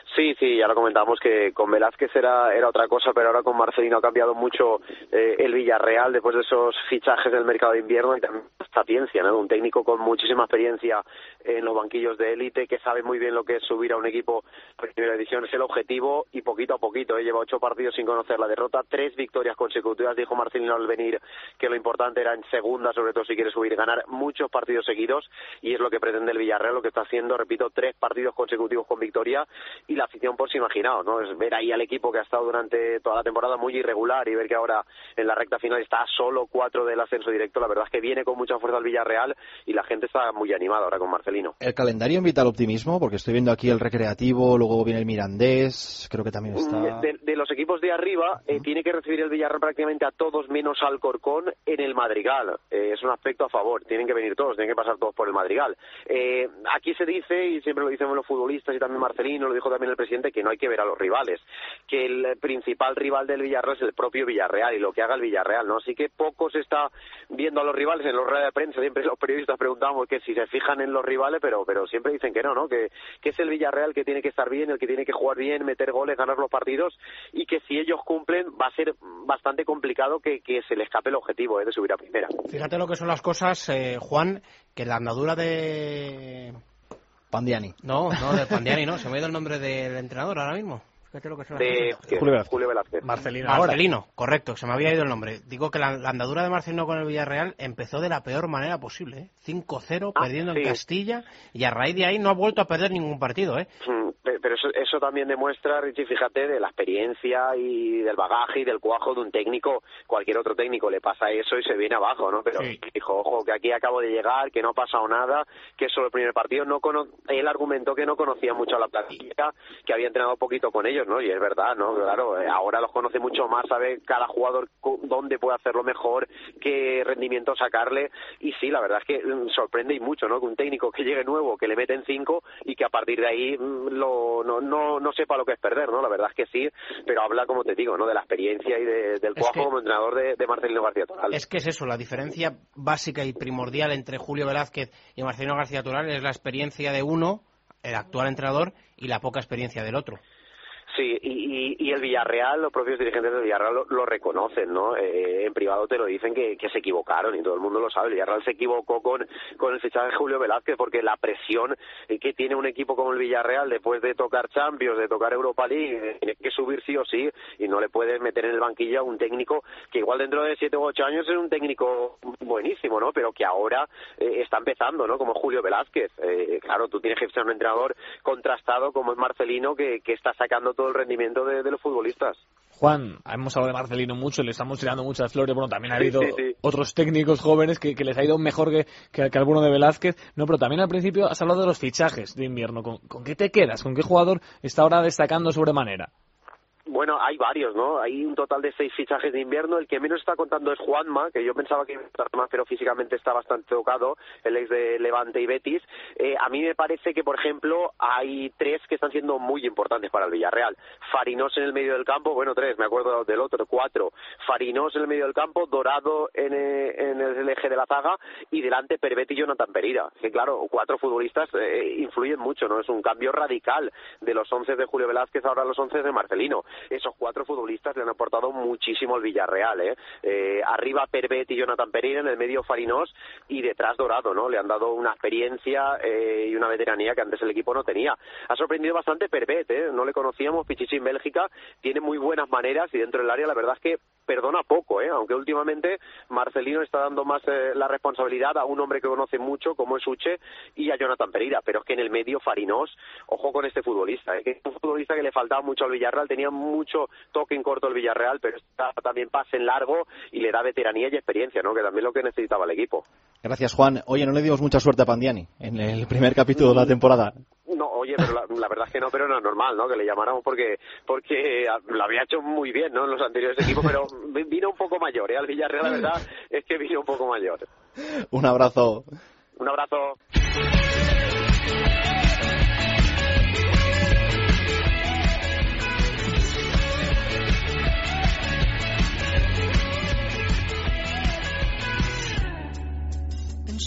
Sí, sí, ya lo comentamos que con Velázquez era, era otra cosa, pero ahora con Marcelino ha cambiado mucho eh, el Villarreal después de esos fichajes del mercado de invierno y también Sapiencia, ¿no? Un técnico con muchísima experiencia en los banquillos de élite, que sabe muy bien lo que es subir a un equipo de primera división, es el objetivo y poquito a poquito, ¿eh? Lleva ocho partidos sin conocer la derrota, tres victorias consecutivas, dijo Marcelino al venir que lo importante era en segunda, sobre todo si quiere subir, ganar muchos partidos seguidos y es lo que pretende el Villarreal, lo que está haciendo, repito, tres partidos consecutivos con victoria y la afición, pues imaginaos, ¿no? Es ver ahí al equipo que ha estado durante toda la temporada muy irregular y ver que ahora en la recta final está a solo cuatro del ascenso directo. La verdad es que viene con mucha fuerza el Villarreal y la gente está muy animada ahora con Marcelino.
¿El calendario invita al optimismo? Porque estoy viendo aquí el Recreativo, luego viene el Mirandés, creo que también está...
De, de los equipos de arriba, eh, tiene que recibir el Villarreal prácticamente a todos menos al Corcón en el Madrigal. Eh, es un aspecto a favor, tienen que venir todos, tienen que pasar todos por el Madrigal. Eh, aquí se dice, y siempre lo dicen los futbolistas y también Marcelino, lo dijo también el presidente, que no hay que ver a los rivales, que el principal rival del Villarreal es el propio Villarreal y lo que haga el Villarreal, ¿no? Así que poco se está viendo a los rivales en los ruedas de prensa, siempre los periodistas preguntamos que si se fijan en los rivales, pero pero siempre dicen que no, ¿no? Que, que es el Villarreal que tiene que estar bien, el que tiene que jugar bien, meter goles, ganar los partidos y que si ellos cumplen va a ser bastante complicado que, que se le escape el objetivo, ¿eh? De subir a primera.
Fíjate lo que son las cosas, eh, Juan, que la andadura de...
Pandiani.
No, no, de Pandiani no, se me ha ido el nombre del entrenador ahora mismo. Fíjate lo que son las
de
cosas.
Julio Velázquez. Julio Velázquez.
Marcelino. Marcelino, correcto, se me había ido el nombre. Digo que la, la andadura de Marcelino con el Villarreal empezó de la peor manera posible, ¿eh? cinco cero, ah, perdiendo sí. en Castilla, y a raíz de ahí no ha vuelto a perder ningún partido, ¿eh?
Pero eso, eso también demuestra, Richie, fíjate, de la experiencia y del bagaje y del cuajo de un técnico. Cualquier otro técnico le pasa eso y se viene abajo, ¿no? Pero sí. Dijo, ojo, que aquí acabo de llegar, que no ha pasado nada, que es solo el primer partido. No cono... Él argumentó que no conocía mucho a la plantilla, que había entrenado poquito con ellos, ¿no? Y es verdad, ¿no? Claro, ahora los conoce mucho más, sabe cada jugador dónde puede hacerlo mejor, qué rendimiento sacarle. Y sí, la verdad es que sorprende y mucho, ¿no? Que un técnico que llegue nuevo, que le meten cinco y que a partir de ahí lo No, no, no sepa lo que es perder, ¿no? La verdad es que sí, pero habla, como te digo, ¿no? De la experiencia y de, del cuajo que, como entrenador de, de Marcelino García Toral.
Es que es eso, la diferencia básica y primordial entre Julio Velázquez y Marcelino García Toral es la experiencia de uno, el actual entrenador, y la poca experiencia del otro.
Sí, y, y, y el Villarreal, los propios dirigentes del Villarreal lo, lo reconocen, ¿no? Eh, en privado te lo dicen que, que se equivocaron y todo el mundo lo sabe. El Villarreal se equivocó con, con el fichaje de Julio Velázquez porque la presión que tiene un equipo como el Villarreal después de tocar Champions, de tocar Europa League, tiene que subir sí o sí y no le puedes meter en el banquillo a un técnico que igual dentro de siete u ocho años es un técnico buenísimo, ¿no? Pero que ahora eh, está empezando, ¿no? Como Julio Velázquez. Eh, claro, tú tienes que ser un entrenador contrastado como es Marcelino que, que está sacando todo el rendimiento de, de los futbolistas.
Juan, hemos hablado de Marcelino mucho, le estamos tirando muchas flores, bueno, también ha habido
sí, sí, sí.
otros técnicos jóvenes que, que les ha ido mejor que, que, que alguno de Velázquez, no, pero también al principio has hablado de los fichajes de invierno, ¿con, con qué te quedas? ¿Con qué jugador está ahora destacando sobremanera?
Bueno, hay varios, ¿no? Hay un total de seis fichajes de invierno. El que menos está contando es Juanma, que yo pensaba que iba a estar más, pero físicamente está bastante tocado, el ex de Levante y Betis. Eh, a mí me parece que, por ejemplo, hay tres que están siendo muy importantes para el Villarreal. Farinós en el medio del campo, bueno, tres, me acuerdo del otro, cuatro. Farinós en el medio del campo, Dorado en, eh, en el eje de la zaga y delante Pervet y Jonathan Pereira. Que claro, cuatro futbolistas eh, influyen mucho, ¿no? Es un cambio radical de los once de Julio Velázquez ahora a los once de Marcelino. Esos cuatro futbolistas le han aportado muchísimo al Villarreal, ¿eh? Eh, arriba Pervet y Jonathan Pereira, en el medio Farinós y detrás Dorado, ¿no? Le han dado una experiencia eh, y una veteranía que antes el equipo no tenía. Ha sorprendido bastante Pervet, ¿eh? No le conocíamos, Pichichi en Bélgica, tiene muy buenas maneras y dentro del área la verdad es que perdona poco, ¿eh? Aunque últimamente Marcelino está dando más eh, la responsabilidad a un hombre que conoce mucho como es Uche y a Jonathan Pereira, pero es que en el medio Farinós, ojo con este futbolista, ¿eh? Que es un futbolista que le faltaba mucho al Villarreal, tenía mucho toque en corto el Villarreal, pero está también pase en largo y le da veteranía y experiencia, ¿no? Que también es lo que necesitaba el equipo.
Gracias, Juan. Oye, no le dimos mucha suerte a Pandiani en el primer capítulo de la temporada.
No, oye, pero la, la verdad es que no, pero no es normal, ¿no? Que le llamáramos porque porque lo había hecho muy bien, ¿no? En los anteriores equipos, pero vino un poco mayor, ¿eh? Al Villarreal, la verdad es que vino un poco mayor.
Un abrazo.
Un abrazo.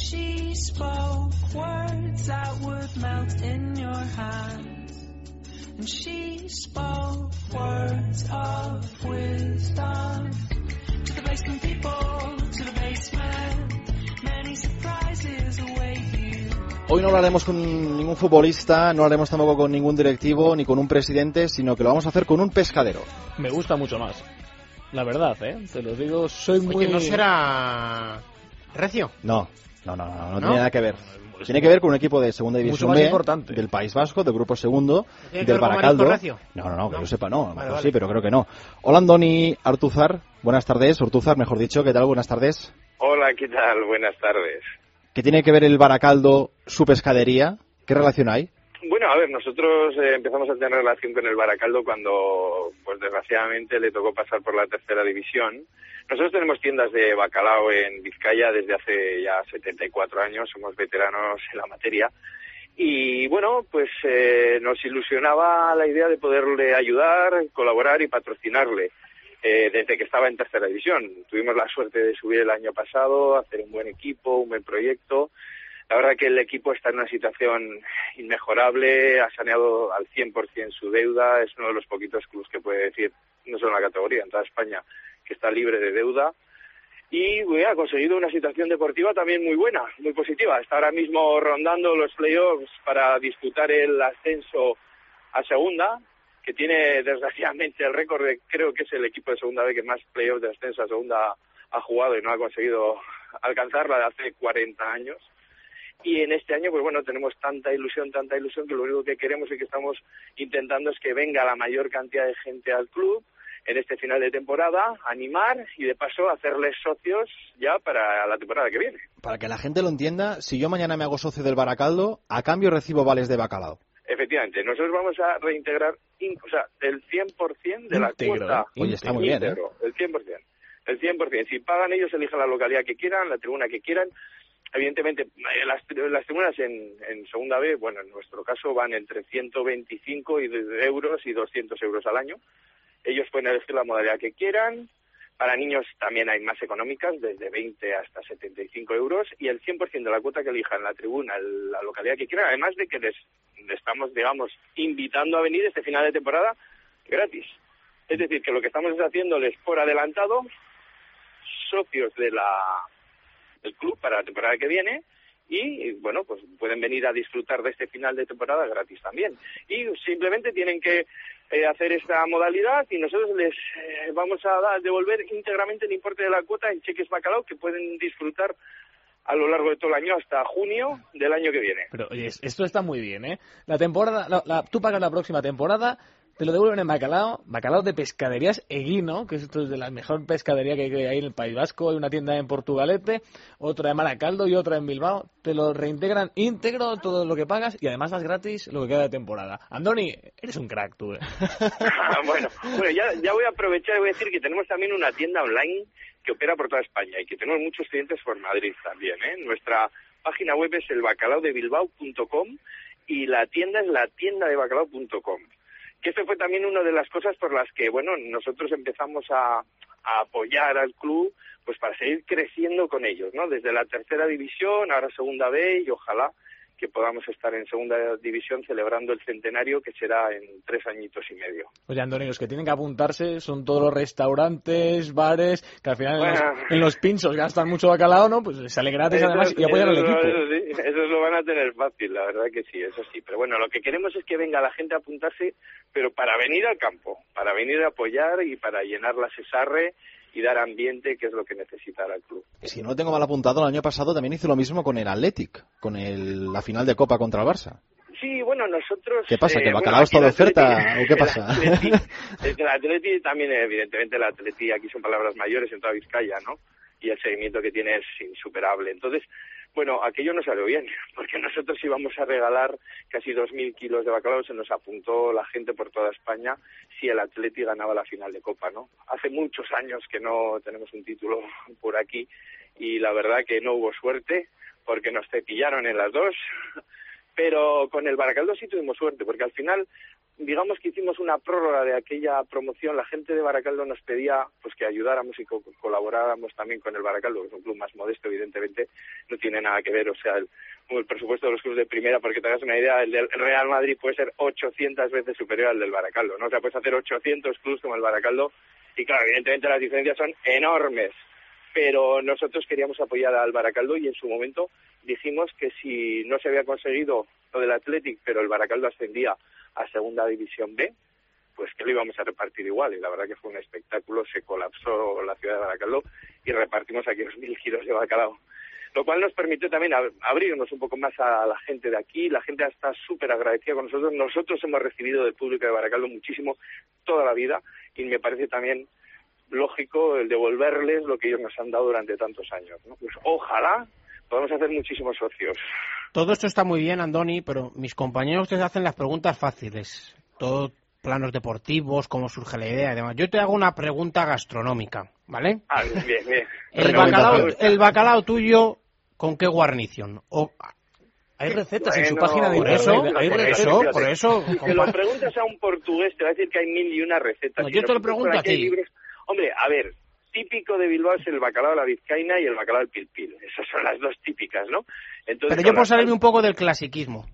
Spoke words that would melt in your hands.
and she spoke words of wisdom to the basement people, to the basement. Many surprises await you.
Hoy no hablaremos con ningún futbolista, no hablaremos tampoco con ningún directivo ni con un presidente, sino que lo vamos a hacer con un pescadero.
Me gusta mucho más. La verdad, ¿eh? Te lo digo, soy muy...
Oye, ¿no será Recio?
No, no, no, no, no, no
¿No?
tiene nada que ver. Tiene que ver con un equipo de segunda división
más
B
importante.
del País Vasco, del grupo segundo,
¿Tiene que
del
ver con
Baracaldo.
Marisco Recio?
No, no, no, que
No.
yo sepa no, a lo
Vale,
mejor
vale.
sí, pero creo que no. Hola Andoni Artuzar, buenas tardes, Ortuzar mejor dicho, ¿qué tal? Buenas tardes.
Hola, ¿qué tal? Buenas tardes.
¿Qué tiene que ver el Baracaldo, su pescadería? ¿Qué relación hay?
Bueno, a ver, nosotros eh, empezamos a tener relación con el Baracaldo cuando, pues desgraciadamente, le tocó pasar por la tercera división. Nosotros tenemos tiendas de bacalao en Vizcaya desde hace ya setenta y cuatro años, somos veteranos en la materia. Y bueno, pues eh, nos ilusionaba la idea de poderle ayudar, colaborar y patrocinarle eh, desde que estaba en tercera división. Tuvimos la suerte de subir el año pasado, hacer un buen equipo, un buen proyecto. La verdad que el equipo está en una situación inmejorable, ha saneado al cien por ciento su deuda, es uno de los poquitos clubes que puede decir, no solo en la categoría, en toda España, que está libre de deuda. Y bueno, ha conseguido una situación deportiva también muy buena, muy positiva. Está ahora mismo rondando los playoffs para disputar el ascenso a segunda, que tiene desgraciadamente el récord de, creo que es el equipo de segunda B que más playoffs de ascenso a segunda ha jugado y no ha conseguido alcanzarla de hace cuarenta años. Y en este año, pues bueno, tenemos tanta ilusión, tanta ilusión, que lo único que queremos y que estamos intentando es que venga la mayor cantidad de gente al club en este final de temporada, animar y de paso hacerles socios ya para la temporada que viene.
Para que la gente lo entienda, si yo mañana me hago socio del Baracaldo, a cambio recibo vales de bacalao.
Efectivamente, nosotros vamos a reintegrar, in- o sea, el cien por ciento de la
Íntegro,
cuota.
¿eh? Oye, está muy bien, ¿eh?
Íntegro, el cien por ciento. El cien por ciento. Si pagan ellos, eligen la localidad que quieran, la tribuna que quieran. Evidentemente, eh, las, tri- las tribunas en, en segunda B, bueno, en nuestro caso van entre ciento veinticinco y de- de euros y doscientos euros al año. Ellos pueden elegir la modalidad que quieran. Para niños también hay más económicas, desde veinte hasta setenta y cinco euros. Y el cien por ciento de la cuota que elijan la tribuna, el- la localidad que quieran, además de que les, les estamos, digamos, invitando a venir este final de temporada gratis. Es decir, que lo que estamos es haciéndoles por adelantado socios de la del club para la temporada que viene y, bueno, pues pueden venir a disfrutar de este final de temporada gratis también. Y simplemente tienen que eh, hacer esta modalidad y nosotros les eh, vamos a dar, devolver íntegramente el importe de la cuota en cheques bacalao que pueden disfrutar a lo largo de todo el año hasta junio del año que viene.
Pero oye, esto está muy bien, ¿eh? La temporada, la, la- tú pagas la próxima temporada, te lo devuelven en bacalao, bacalao de pescaderías Eguino, que esto es de la mejor pescadería que hay en el País Vasco, hay una tienda en Portugalete, otra en Baracaldo y otra en Bilbao, te lo reintegran íntegro todo lo que pagas y además das gratis lo que queda de temporada. Andoni, eres un crack tú, ¿eh?
bueno, bueno ya, ya voy a aprovechar y voy a decir que tenemos también una tienda online que opera por toda España y que tenemos muchos clientes por Madrid también, ¿eh? Nuestra página web es el bacalao de bilbao punto com y la tienda es la tienda de bacalao punto com. Que esto fue también una de las cosas por las que, bueno, nosotros empezamos a, a apoyar al club, pues para seguir creciendo con ellos, ¿no? Desde la tercera división, ahora segunda B, y ojalá que podamos estar en segunda división celebrando el centenario, que será en tres añitos y medio.
Oye, Andoni, los que tienen que apuntarse son todos los restaurantes, bares, que al final en,
Bueno.
los, en los pinchos gastan mucho bacalao, ¿no? Pues sale gratis
Eso-
además y apoyan al
eso-
equipo.
Eso, sí, eso lo van a tener fácil, la verdad que sí, eso sí. Pero bueno, lo que queremos es que venga la gente a apuntarse, pero para venir al campo, para venir a apoyar y para llenar la Cesarre y dar ambiente, que es lo que necesita el club.
Si no lo tengo mal apuntado, el año pasado también hizo lo mismo con el Athletic, con el, la final de Copa contra el Barça.
Sí, bueno, nosotros...
¿Qué pasa, que el
bueno,
bacalao está
aquí
de
el Atleti-
oferta o qué pasa?
El Atleti, es que el Atleti también, evidentemente, el Atleti aquí son palabras mayores en toda Vizcaya, ¿no? Y el seguimiento que tiene es insuperable. Entonces, bueno, aquello no salió bien, porque nosotros íbamos a regalar casi dos mil kilos de bacalao, se nos apuntó la gente por toda España si el Atleti ganaba la final de Copa, ¿no? Hace muchos años que no tenemos un título por aquí y la verdad que no hubo suerte porque nos cepillaron en las dos, pero con el Baracaldo sí tuvimos suerte, porque al final, digamos que hicimos una prórroga de aquella promoción, la gente de Baracaldo nos pedía pues que ayudáramos y co- colaboráramos también con el Baracaldo, que es un club más modesto, evidentemente, nos
tiene nada que ver, o sea, el, el presupuesto de los clubes de primera, porque te hagas una idea, el del Real Madrid puede ser ochocientas veces superior al del Baracaldo, ¿no? O sea, puedes hacer ochocientos clubes como el Baracaldo, y claro, evidentemente las diferencias son enormes, pero nosotros queríamos apoyar al Baracaldo y en su momento dijimos que si no se había conseguido lo del Athletic, pero el Baracaldo ascendía a Segunda División B, pues que lo íbamos a repartir igual, y la verdad que fue un espectáculo, se colapsó la ciudad de Baracaldo y repartimos aquí los mil kilos de bacalao, lo cual nos permitió también ab- abrirnos un poco más a la gente de aquí. La gente está súper agradecida con nosotros, nosotros hemos recibido del público de Baracaldo muchísimo toda la vida, y me parece también lógico el devolverles lo que ellos nos han dado durante tantos años, ¿no? Pues ojalá podamos hacer muchísimos socios.
Todo esto está muy bien, Andoni, pero mis compañeros te hacen las preguntas fáciles. Todo planos deportivos, cómo surge la idea y demás. Yo te hago una pregunta gastronómica, ¿vale?
Ah, bien, bien.
El bacalao, el bacalao tuyo, ¿con qué guarnición? O,
hay recetas
bueno,
en su página de
por
internet.
eso,
hay
por
recetas.
eso, por eso.
Si te lo preguntas a un portugués, te va a decir que hay mil y una recetas.
No,
Si
yo te lo
nosotros
pregunto
por
a
aquí hay
ti.
libros- Hombre, a ver, típico de Bilbao es el bacalao a la vizcaína y el bacalao al pilpil. Esas son las dos típicas, ¿no? Entonces,
Pero yo
con
por
las-
salirme un poco del clasiquismo.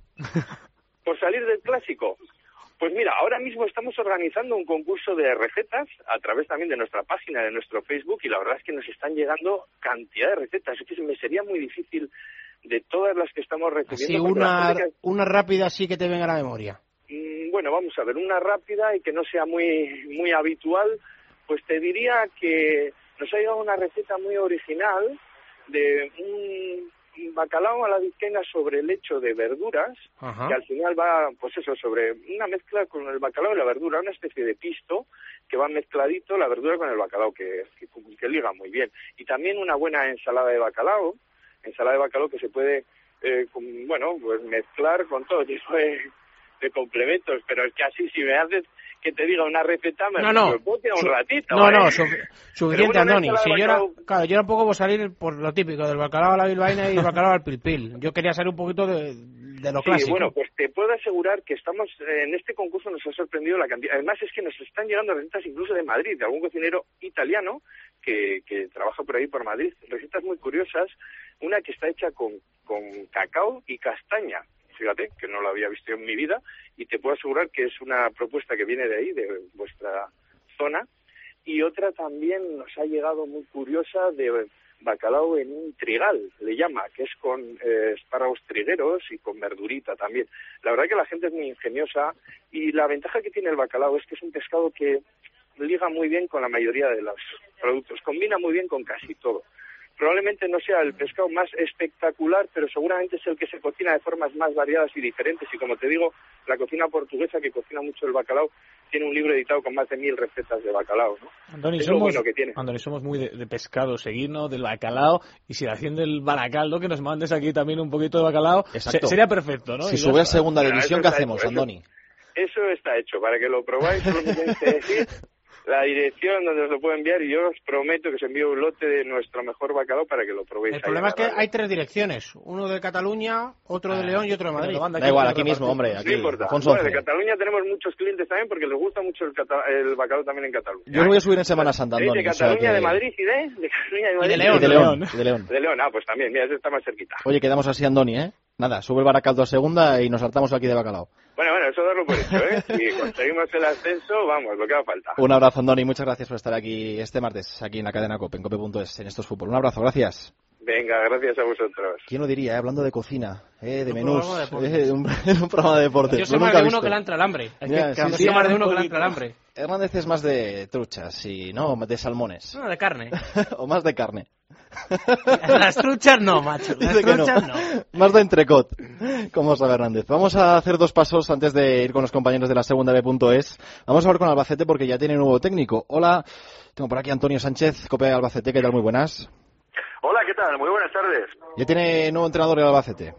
por salir del clásico. Pues mira, ahora mismo estamos organizando un concurso de recetas a través también de nuestra página, de nuestro Facebook, y la verdad es que nos están llegando cantidad de recetas. Es que me sería muy difícil de todas las que estamos recibiendo.
Así
porque la
una,
gente que-
una rápida sí que te venga a la memoria.
Mm, Bueno, vamos a ver, una rápida y que no sea muy muy habitual, pues te diría que nos ha llegado una receta muy original de un bacalao a la vizcaína sobre lecho de verduras,
Ajá.
que al final va, pues eso, sobre una mezcla con el bacalao y la verdura, una especie de pisto que va mezcladito la verdura con el bacalao, que, que, que liga muy bien. Y también una buena ensalada de bacalao, ensalada de bacalao que se puede, eh, con- bueno, pues mezclar con todo tipo de, de complementos, pero es que así si me haces que te diga una receta, me,
No, no.
me puedo tirar un
Su-
ratito.
No,
¿eh?
no, su-
Pero
suficiente,
bueno, una
Andoni.
ensalada
Si
de
yo era,
bacalao-
claro, yo tampoco voy a salir por lo típico, del bacalao a la bilbaína y el bacalao al pilpil. Yo quería salir un poquito de, de lo
Sí,
clásico.
bueno, pues te puedo asegurar que estamos eh, en este concurso nos ha sorprendido la cantidad. Además es que nos están llegando recetas incluso de Madrid, de algún cocinero italiano que, que trabaja por ahí por Madrid. Recetas muy curiosas. Una que está hecha con, con cacao y castaña. Fíjate, que no lo había visto en mi vida, y te puedo asegurar que es una propuesta que viene de ahí, de vuestra zona. Y otra también nos ha llegado muy curiosa de bacalao en un trigal, le llama, que es con eh, espárragos trigueros y con verdurita también. La verdad que la gente es muy ingeniosa, y la ventaja que tiene el bacalao es que es un pescado que liga muy bien con la mayoría de los productos, combina muy bien con casi todo. Probablemente no sea el pescado más espectacular, pero seguramente es el que se cocina de formas más variadas y diferentes. Y como te digo, la cocina portuguesa, que cocina mucho el bacalao, tiene un libro editado con más de mil recetas de bacalao, ¿no?
Andoni,
Es lo
somos,
bueno que tiene.
Andoni, somos muy de, de pescado, seguirnos del bacalao, y si haciendo el baracaldo, que nos mandes aquí también un poquito de bacalao,
Exacto.
se- sería perfecto, ¿no?
Si
Y ya
sube a
está.
segunda
Mira,
división,
eso
¿qué
está
hacemos,
hecho, eso-
Andoni?
Eso está hecho, para que lo probáis, solo me tenéis que decir la dirección donde os lo puedo enviar, y yo os prometo que os envío un lote de nuestro mejor bacalao para que lo probéis.
El
ahí
problema
en
es
la
que
radio.
hay tres direcciones. Uno de Cataluña, otro de León y otro de Madrid.
Da igual, aquí mismo, hombre, aquí.
No importa.
Alfonso
Bueno, de
once.
Cataluña tenemos muchos clientes también porque les gusta mucho el, cata- el bacalao también en Cataluña.
Yo lo voy a subir en Semana Santa,
¿Eh?
Andoni.
De
o sea
Cataluña,
que-
de Madrid y de, de Cataluña, de Madrid.
Y de León. Y de León, y de León.
De León, ah, pues también, mira, ese está más cerquita.
Oye, quedamos así, Andoni, ¿eh? Nada, sube el Baracaldo a segunda y nos saltamos aquí de bacalao.
Bueno, bueno, eso darlo por hecho, ¿eh? Si conseguimos el ascenso, vamos, lo que haga falta.
Un abrazo, Andoni. Muchas gracias por estar aquí este martes, aquí en la cadena COPE, en cope punto es, en Estos Fútbol. Un abrazo, gracias.
Venga, gracias a vosotros.
¿Quién lo diría, eh? Hablando de cocina, eh, de
Un
menús,
programa de deportes.
eh, un, un programa de deportes.
Yo sé
Lo
más
nunca
de
visto.
uno que le entra el hambre. Es
Ya,
que
sí,
cada
sí.
día más de uno
un
que le entra el
poquito.
hambre.
Hernández es más de truchas y no, de salmones.
No, de carne.
O más de carne.
Las truchas no, macho. Las
Dice que no.
truchas no.
Más de entrecot, como sabe Hernández. Vamos a hacer dos pasos antes de ir con los compañeros de la segunda B punto es. Vamos a hablar con Albacete porque ya tiene nuevo técnico. Hola, tengo por aquí a Antonio Sánchez, COPE Albacete. ¿Qué tal? Muy buenas.
Hola, ¿qué tal? Muy buenas tardes.
Ya tiene nuevo entrenador el Albacete.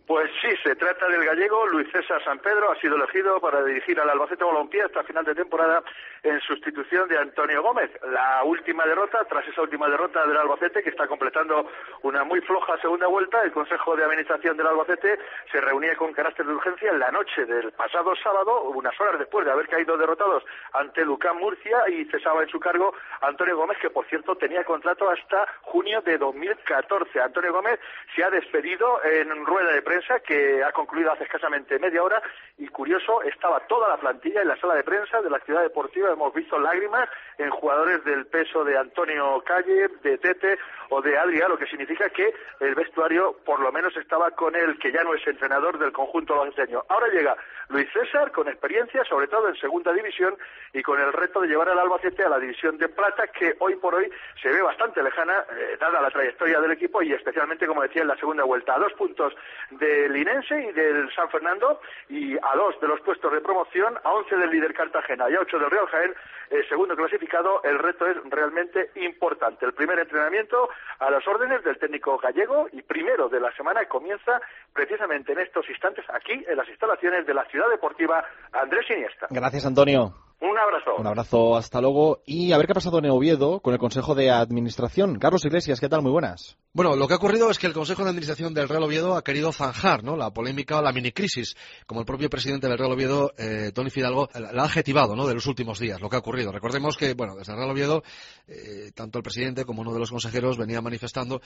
Pues sí, se trata del gallego Luis César Sampedro, ha sido elegido para dirigir al Albacete Balompié hasta final de temporada en sustitución de Antonio Gómez. La última derrota, tras esa última derrota del Albacete, que está completando una muy floja segunda vuelta, el Consejo de Administración del Albacete se reunía con carácter de urgencia en la noche del pasado sábado, unas horas después de haber caído derrotados ante Lucán Murcia, y cesaba en su cargo Antonio Gómez, que por cierto tenía contrato hasta junio de dos mil catorce. Antonio Gómez se ha despedido en rueda de prensa que ha concluido hace escasamente media hora, y curioso, estaba toda la plantilla en la sala de prensa de la Ciudad Deportiva. Hemos visto lágrimas en jugadores del peso de Antonio Calle, de Tete o de Adrià, lo que significa que el vestuario por lo menos estaba con él, que ya no es entrenador del conjunto albaceteño. Ahora llega Luis César con experiencia, sobre todo en segunda división, y con el reto de llevar al Albacete a la división de plata, que hoy por hoy se ve bastante lejana, eh, dada la trayectoria del equipo, y especialmente, como decía, en la segunda vuelta, a dos puntos del Linense y del San Fernando, y a dos de los puestos de promoción, a once del líder Cartagena y a ocho del Real Jaén, eh, segundo clasificado. El reto es realmente importante. El primer entrenamiento a las órdenes del técnico gallego, y primero de la semana comienza precisamente en estos instantes aquí en las instalaciones de la Ciudad Deportiva Andrés Iniesta.
Gracias, Antonio.
Un abrazo.
Un abrazo, hasta luego. Y a ver qué ha pasado en Oviedo con el Consejo de Administración. Carlos Iglesias, ¿qué tal? Muy buenas.
Bueno, lo que ha ocurrido es que el Consejo de Administración del Real Oviedo ha querido zanjar, ¿no?, la polémica o la minicrisis, como el propio presidente del Real Oviedo, eh, Toni Fidalgo, la ha adjetivado, ¿no?, de los últimos días, lo que ha ocurrido. Recordemos que, bueno, desde el Real Oviedo, eh, tanto el presidente como uno de los consejeros venía manifestando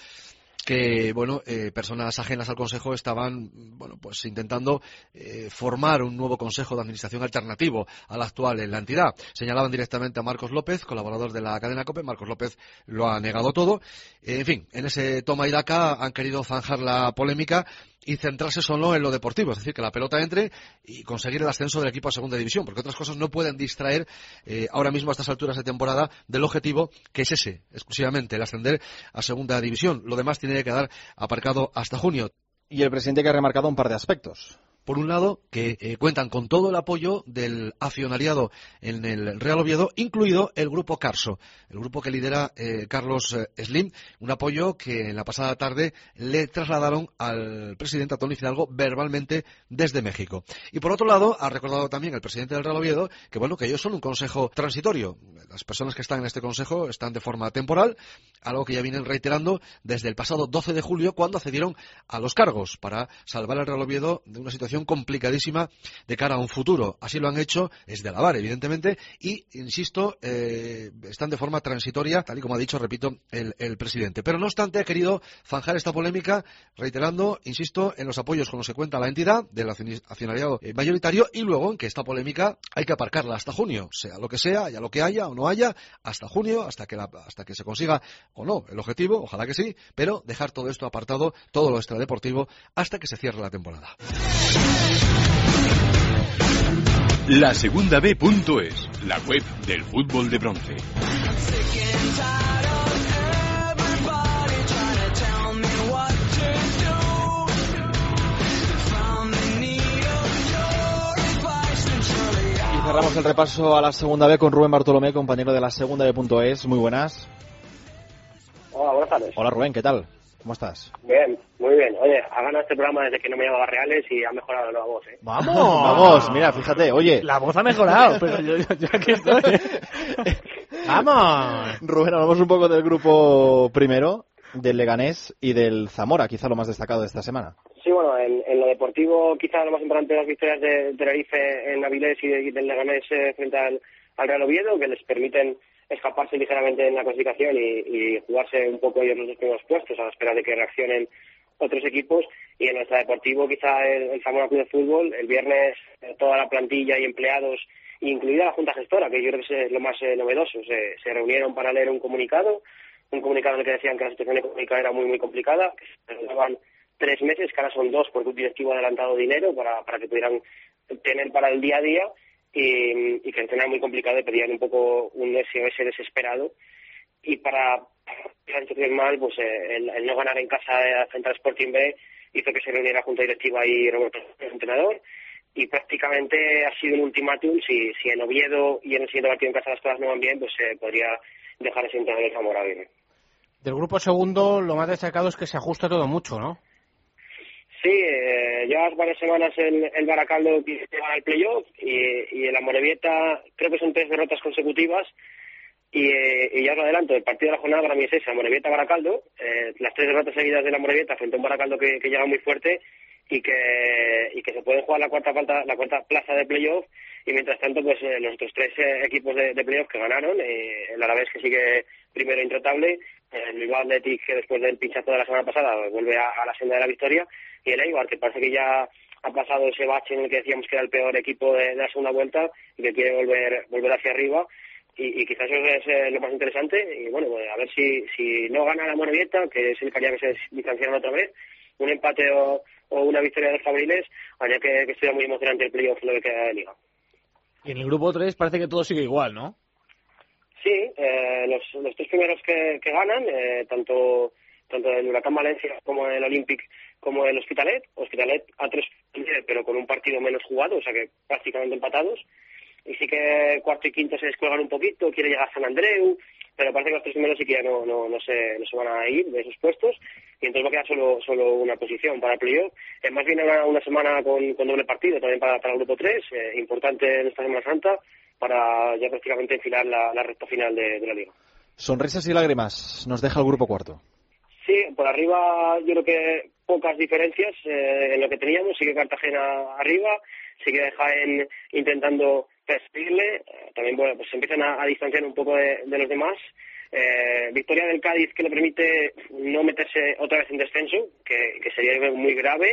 que, bueno, eh, personas ajenas al Consejo estaban, bueno, pues intentando eh, formar un nuevo Consejo de Administración alternativo al actual en la entidad. Señalaban directamente a Marcos López, colaborador de la cadena COPE. Marcos López lo ha negado todo. Eh, en fin, en ese toma y daca han querido zanjar la polémica y centrarse solo en lo deportivo, es decir, que la pelota entre y conseguir el ascenso del equipo a segunda división, porque otras cosas no pueden distraer eh, ahora mismo a estas alturas de temporada del objetivo, que es ese, exclusivamente, el ascender a segunda división. Lo demás tiene que quedar aparcado hasta junio.
Y el presidente que ha remarcado un par de aspectos.
Por un lado, que eh, cuentan con todo el apoyo del accionariado en el Real Oviedo, incluido el grupo Carso, el grupo que lidera eh, Carlos eh, Slim, un apoyo que en la pasada tarde le trasladaron al presidente, a Toni Fidalgo, verbalmente desde México. Y por otro lado, ha recordado también el presidente del Real Oviedo que, bueno, que ellos son un consejo transitorio. Las personas que están en este consejo están de forma temporal, algo que ya vienen reiterando desde el pasado doce de julio, cuando accedieron a los cargos para salvar al Real Oviedo de una situación complicadísima de cara a un futuro. Así lo han hecho, es de alabar, evidentemente, y, insisto, eh, están de forma transitoria, tal y como ha dicho, repito, el, el presidente. Pero no obstante, ha querido zanjar esta polémica, reiterando, insisto, en los apoyos con los que cuenta la entidad del accionariado mayoritario, y luego en que esta polémica hay que aparcarla hasta junio, sea lo que sea, haya lo que haya o no haya, hasta junio, hasta que, la, hasta que se consiga o no el objetivo, ojalá que sí, pero dejar todo esto apartado, todo lo extradeportivo, hasta que se cierre la temporada.
La segunda B punto es, la web del fútbol de bronce.
Y cerramos el repaso a la segunda B con Rubén Bartolomé, compañero de la segunda B punto es. Muy buenas.
Hola, buenas tardes.
Hola, Rubén, ¿qué tal? ¿Cómo estás?
Bien, muy bien. Oye, ha ganado este programa desde que no me llamaba Reales y ha mejorado la voz, ¿eh?
¡Vamos! Vamos, mira, fíjate, oye.
La voz ha mejorado, pero yo, yo, yo aquí estoy. ¡Vamos!
Rubén, hablamos un poco del grupo primero, del Leganés y del Zamora, quizá lo más destacado de esta semana.
Sí, bueno, en, en lo deportivo quizá lo más importante de las victorias de Tenerife en Avilés y, de, y del Leganés eh, frente al, al Real Oviedo, que les permiten escaparse ligeramente en la clasificación y, y jugarse un poco ellos los dos primeros puestos a la espera de que reaccionen otros equipos. Y en nuestro deportivo quizá el, el Zamora Club de Fútbol, el viernes eh, toda la plantilla y empleados, incluida la Junta Gestora, que yo creo que es lo más eh, novedoso, se, se reunieron para leer un comunicado, un comunicado en el que decían que la situación económica era muy muy complicada, que se daban tres meses, que ahora son dos porque un directivo ha adelantado dinero para, para que pudieran tener para el día a día, y, y que era muy complicado y pedían un poco un S O S desesperado. Y para la situación mal, pues eh, el, el no ganar en casa frente al Sporting B hizo que se reuniera la Junta Directiva y Roberto, el entrenador, y prácticamente ha sido un ultimátum. Si, si en Oviedo y en el siguiente partido en casa las cosas no van bien, pues se eh, podría dejar ese entrenador de Zamora bien.
Del grupo segundo, lo más destacado es que se ajusta todo mucho, ¿no?
Sí, eh, ya varias semanas el, el Baracaldo quiere llegar al playoff y, y el Amorebieta creo que son tres derrotas consecutivas y, eh, y ya os lo adelanto, el partido de la jornada para mí es ese, Amorebieta-Baracaldo, eh, las tres derrotas seguidas del Amorebieta frente a un Baracaldo que, que llega muy fuerte y que y que se pueden jugar la cuarta falta, la cuarta plaza de playoff y mientras tanto pues eh, los otros tres eh, equipos de, de playoff que ganaron, eh, el Alavés que sigue primero intratable, el Bilbao Athletic que después del pinchazo de la semana pasada vuelve a, a la senda de la victoria y el Eibar que parece que ya ha pasado ese bache en el que decíamos que era el peor equipo de, de la segunda vuelta y que quiere volver volver hacia arriba y, y quizás eso es eh, lo más interesante y bueno, pues, a ver si si no gana la Amorebieta, que significaría que se distanciaran otra vez, un empate o, o una victoria de los Fabriles, haría que, que estuviera muy emocionante el playoff lo que queda de Liga.
Y en el grupo tres parece que todo sigue igual, ¿no?
Sí, eh, los, los tres primeros que, que ganan, eh, tanto tanto el Huracán Valencia como el Olympic como el Hospitalet, Hospitalet a tres pero con un partido menos jugado, o sea que prácticamente empatados, y sí que cuarto y quinto se descuelgan un poquito, quiere llegar a San Andreu, pero parece que los tres primeros sí que ya no, no, no, se, no se van a ir de esos puestos, y entonces va a quedar solo, solo una posición para el playoff. Es más bien una, una semana con, con doble partido también para, para el grupo tres, eh, importante en esta Semana Santa, para ya prácticamente enfilar la, la recta final de, de la Liga.
Sonrisas y lágrimas nos deja el grupo cuarto.
Sí, por arriba yo creo que pocas diferencias eh, en lo que teníamos. Sigue Cartagena arriba, sigue Jaén intentando perseguirle. Eh, también bueno, pues se empiezan a, a distanciar un poco de, de los demás. Eh, victoria del Cádiz que le permite no meterse otra vez en descenso, que, que sería muy grave.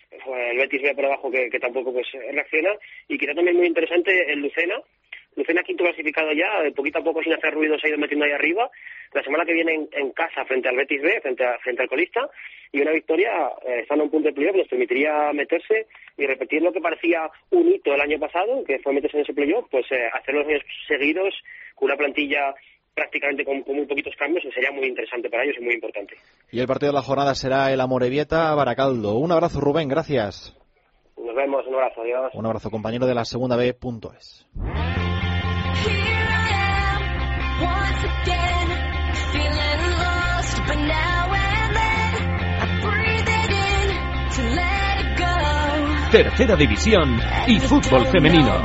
El Betis ve por abajo que, que tampoco pues reacciona. Y quizá también muy interesante el Lucena. Lucena quinto clasificado ya, de poquito a poco sin hacer ruido se ha ido metiendo ahí arriba. La semana que viene en, en casa frente al Betis B, frente, a, frente al colista, y una victoria eh, estando a un punto de playoff les permitiría meterse y repetir lo que parecía un hito el año pasado, que fue meterse en ese playoff, pues eh, hacer los años seguidos con una plantilla prácticamente con, con muy poquitos cambios, y sería muy interesante para ellos y muy importante.
Y el partido de la jornada será el Amorebieta-Baracaldo. Un abrazo, Rubén, gracias.
Nos vemos, un abrazo, adiós.
Un abrazo, compañero de la segunda B punto es.
Tercera división y fútbol femenino.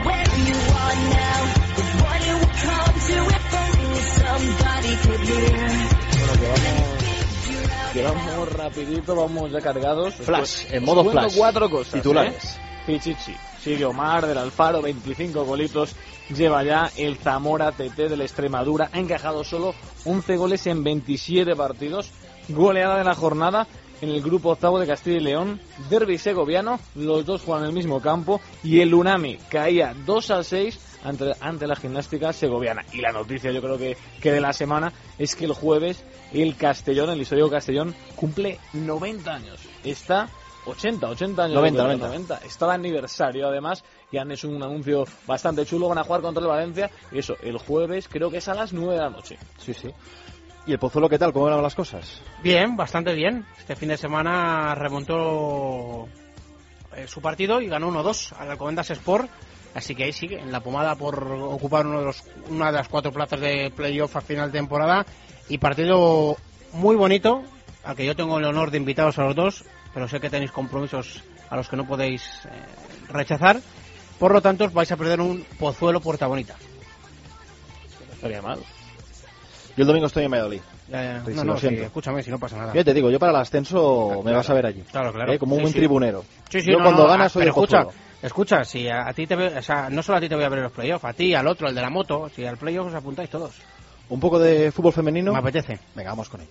Que vamos rapidito, vamos ya cargados.
Flash, en modo flash.
Cuatro cosas,
titulares.
¿eh? Pichichi. Sigue Omar del Alfaro, veinticinco golitos. Lleva ya el Zamora T T de la Extremadura. Ha encajado solo once goles en veintisiete partidos. Goleada de la jornada en el grupo octavo de Castilla y León. Derbi segoviano, los dos juegan en el mismo campo. Y el Unami caía dos a seis ante, ante la Gimnástica Segoviana. Y la noticia, yo creo que, que de la semana, es que el jueves el Castellón, el histórico Castellón, cumple noventa años. Está ochenta, ochenta años.
noventa,
noventa, noventa. Está de aniversario, además, y han hecho un anuncio bastante chulo. Van a jugar contra el Valencia, y eso, el jueves creo que es a las nueve de la noche.
Sí, sí. ¿Y el Pozuelo qué tal? ¿Cómo van las cosas?
Bien, bastante bien. Este fin de semana remontó eh, su partido y ganó uno dos al Alcobendas Sport. Así que ahí sigue, en la pomada por ocupar uno de los, una de las cuatro plazas de playoff a final de temporada. Y partido muy bonito, al que yo tengo el honor de invitaros a los dos, pero sé que tenéis compromisos a los que no podéis eh, rechazar. Por lo tanto, os vais a perder un Pozuelo Puerta Bonita.
No estaría mal.
Yo el domingo estoy en Valladolid.
Ya, ya.
Sí,
No,
sí,
no,
lo
sí,
siento.
escúchame, si no pasa nada.
Ya te digo, yo para el ascenso
Claro,
me vas a ver allí.
Claro, claro.
¿Eh? Como un
Sí,
buen
sí.
tribunero.
Sí, sí,
yo
no,
cuando
no,
gana
ah,
soy
pero
el Pozuelo.
escucha, escucha, si a, a ti te ve, o sea, no solo a ti te voy a ver en los playoffs, a ti, al otro, el de la moto, si al playoff os apuntáis todos.
Un poco de fútbol femenino.
Me apetece.
Venga, vamos con ello.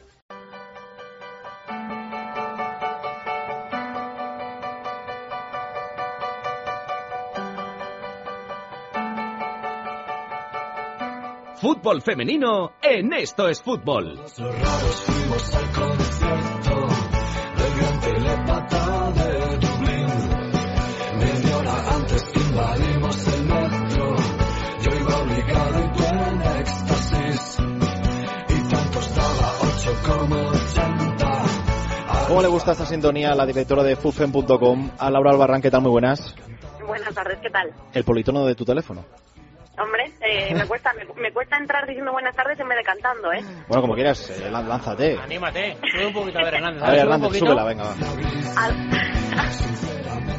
Fútbol femenino en Esto es Fútbol.
Los raros fuimos al concierto del gran telepata de Dublín. Media hora antes invadimos el metro. Yo iba obligado y tú en éxtasis. Y tanto estaba ocho como ochenta.
¿Cómo le gusta esta sintonía a la directora de futfen punto com, a Laura Albarrán? ¿Qué tal? Muy buenas.
Buenas tardes, ¿qué tal?
El politono de tu teléfono.
Hombre, eh, me cuesta me, me cuesta entrar diciendo buenas tardes en vez de cantando, ¿eh?
Bueno, como quieras, eh, lan- lánzate.
Anímate, sube un poquito a ver, Hernández.
A ver,
sube un
Hernández,
poquito.
súbela, venga, va.
Al...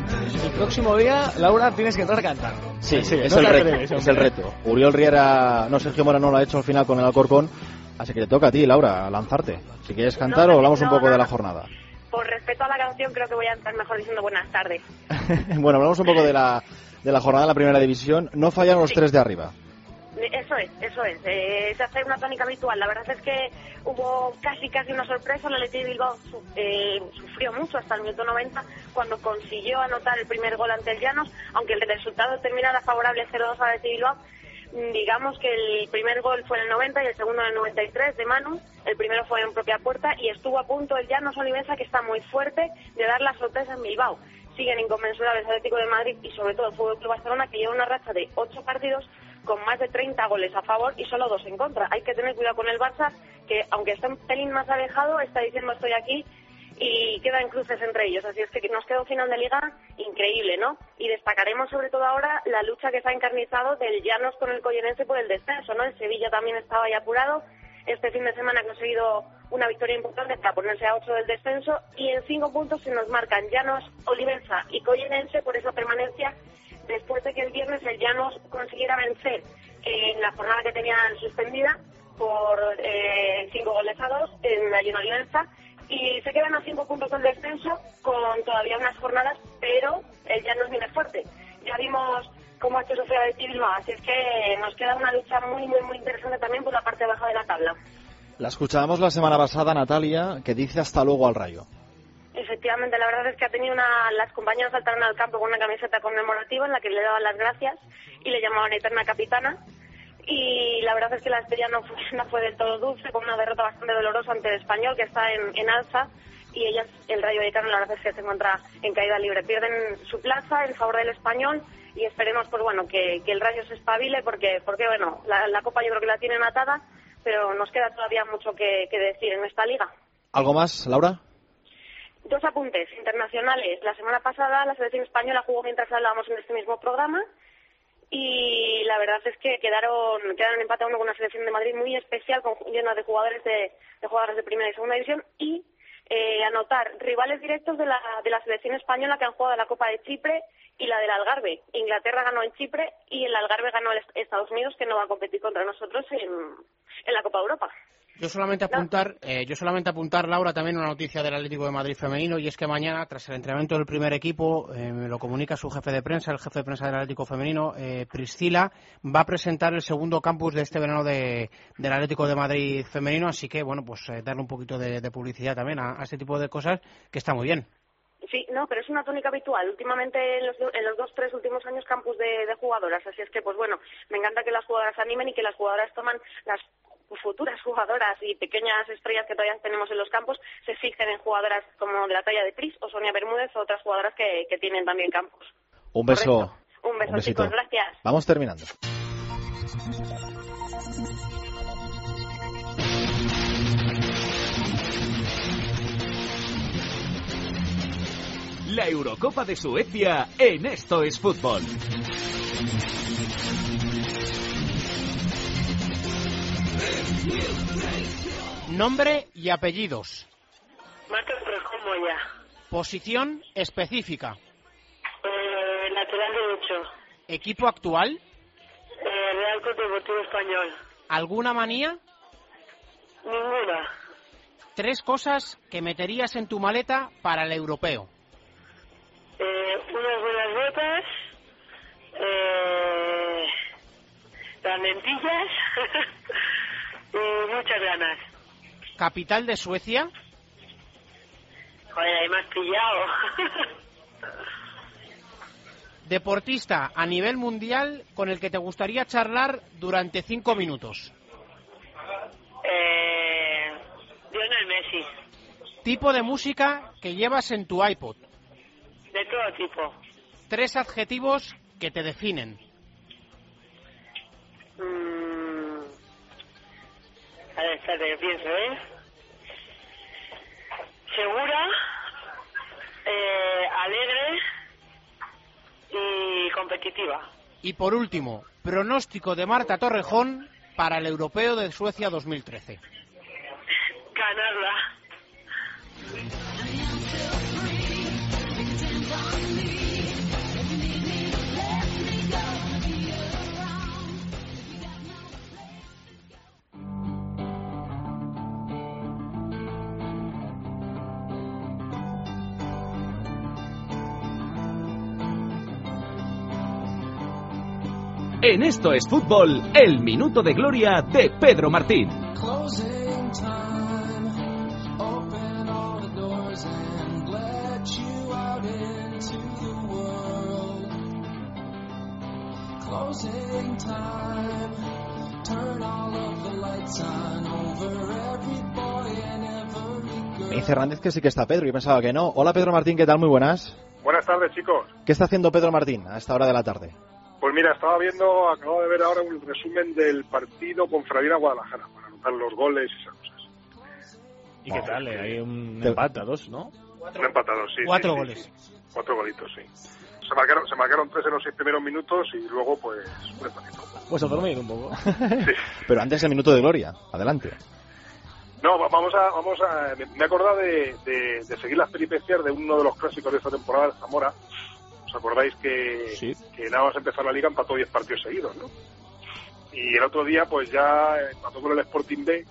el próximo día, Laura, tienes que entrar a cantar.
Sí,
sí
es,
no
el
te
reto,
atreves,
es el reto. Uriol Riera, no, Sergio Mora no lo ha hecho al final con el Alcorcón, así que te toca a ti, Laura, lanzarte. Si quieres cantar
No,
o hablamos
no,
un poco
no,
de la
no.
jornada.
Por respeto a la canción, creo que voy a entrar mejor diciendo buenas tardes.
Bueno, hablamos un poco de la, de la jornada de la Primera División. No fallaron los
Sí.
tres de arriba.
Eso es, eso es. Eh, es hacer una tónica habitual. La verdad es que hubo casi casi una sorpresa. El Athletic de Bilbao su- eh, sufrió mucho hasta el minuto noventa cuando consiguió anotar el primer gol ante el Llanos, aunque el resultado terminara favorable cero dos al Athletic de Bilbao. Digamos que el primer gol fue en el noventa y el segundo en el noventa y tres de Manu. El primero fue en propia puerta y estuvo a punto el Llanos Olivenza, que está muy fuerte, de dar la sorpresa en Bilbao. Siguen inconmensurables Atlético de Madrid y sobre todo el Fútbol Club Barcelona, que lleva una racha de ocho partidos con más de treinta goles a favor y solo dos en contra. Hay que tener cuidado con el Barça, que aunque está un pelín más alejado, está diciendo estoy aquí y quedan cruces entre ellos. Así es que nos queda un final de liga increíble, ¿no? Y destacaremos sobre todo ahora la lucha que se ha encarnizado del Llanos con el Collenense por el descenso, ¿no? El Sevilla también estaba ahí apurado. Este fin de semana ha conseguido una victoria importante para ponerse a ocho del descenso y en cinco puntos se nos marcan Llanos, Olivenza y Collenense por esa permanencia, después de que el viernes el Llanos consiguiera vencer en la jornada que tenían suspendida por eh, cinco goles a dos en la Olivenza, y se quedan a cinco puntos del descenso con todavía unas jornadas, pero el Llanos viene fuerte. Ya vimos cómo ha hecho sufrir de Bilbao, así es que nos queda una lucha muy, muy, muy interesante también por la parte baja de la tabla.
La escuchábamos la semana pasada, Natalia, que dice hasta luego al Rayo.
Efectivamente, la verdad es que ha tenido una... Las compañeras saltaron al campo con una camiseta conmemorativa en la que le daban las gracias y le llamaban eterna capitana. Y la verdad es que la despedida no fue, no fue del todo dulce, con una derrota bastante dolorosa ante el Español, que está en, en alza, y ellas, el Rayo Vallecano, la verdad es que se encuentra en caída libre. Pierden su plaza en favor del Español y esperemos, pues bueno, que, que el Rayo se espabile, porque, porque bueno, la, la Copa yo creo que la tienen atada, pero nos queda todavía mucho que, que decir en esta liga.
¿Algo más, Laura?
Dos apuntes internacionales. La semana pasada la selección española jugó mientras hablábamos en este mismo programa y la verdad es que quedaron quedaron empate a uno con una selección de Madrid muy especial, con, llena de jugadores de, de jugadores de primera y segunda división, y eh, anotar rivales directos de la, de la selección española que han jugado la Copa de Chipre y la del Algarve. Inglaterra ganó en Chipre y el Algarve ganó en Estados Unidos, que no va a competir contra nosotros en, en la Copa de Europa.
Yo solamente apuntar, eh, yo solamente apuntar, Laura, también una noticia del Atlético de Madrid femenino, y es que mañana, tras el entrenamiento del primer equipo, eh, me lo comunica su jefe de prensa, el jefe de prensa del Atlético femenino, eh, Priscila, va a presentar el segundo campus de este verano de, del Atlético de Madrid femenino, así que, bueno, pues eh, darle un poquito de, de publicidad también a, a este tipo de cosas, que está muy bien.
Sí, no, pero es una tónica habitual. Últimamente, en los, en los dos, tres últimos años, campus de, de jugadoras. Así es que, pues bueno, me encanta que las jugadoras animen y que las jugadoras toman, las futuras jugadoras y pequeñas estrellas que todavía tenemos en los campos, se fijen en jugadoras como de la talla de Pris o Sonia Bermúdez o otras jugadoras que, que tienen también campos.
Un beso.
Correcto. Un beso,
Un besito.
chicos. Gracias.
Vamos terminando.
La Eurocopa de Suecia en Esto es Fútbol.
Nombre y apellidos.
Marta Torrejón Moya.
Posición específica.
Eh, lateral derecho.
Equipo actual.
Eh, Real Club Deportivo Español.
¿Alguna manía?
Ninguna.
Tres cosas que meterías en tu maleta para el europeo.
Eh, unas buenas botas. Eh, las lentillas. y muchas ganas.
Capital de Suecia.
Joder, ahí me has pillado.
Deportista a nivel mundial con el que te gustaría charlar durante cinco minutos.
eh, Lionel Messi.
Tipo de música que llevas en tu iPod.
De todo tipo.
Tres adjetivos que te definen.
Mm. A ver, espérate, que pienso, ¿eh? Segura, eh, alegre y competitiva.
Y por último, pronóstico de Marta Torrejón para el Europeo de Suecia dos mil trece.
Ganarla.
En Esto es Fútbol, el minuto de gloria de Pedro Martín.
Me dice Hernández que sí que está Pedro, yo pensaba que no. Hola Pedro Martín, ¿qué tal? Muy buenas.
Buenas tardes, chicos.
¿Qué está haciendo Pedro Martín a esta hora de la tarde?
Pues mira, estaba viendo, acabo de ver ahora un resumen del partido con Fradina Guadalajara, para anotar los goles y esas cosas.
¿Y qué tal? Eh? Hay un
Te...
empate a dos, ¿no?
Un empate a dos, sí.
Cuatro
sí,
goles.
Sí, sí. Cuatro golitos, sí. Se marcaron, se marcaron tres en los seis primeros minutos y luego, pues, un empatito.
Pues a dormir un poco.
Sí.
Pero antes el minuto de gloria, adelante.
No, vamos a, vamos a, me he acordado de, de, de seguir las peripecias de uno de los clásicos de esta temporada, de Zamora. ¿Os acordáis que,
sí.
que nada más empezar la liga empató diez partidos seguidos, ¿no? Y el otro día, pues ya empató con el Sporting B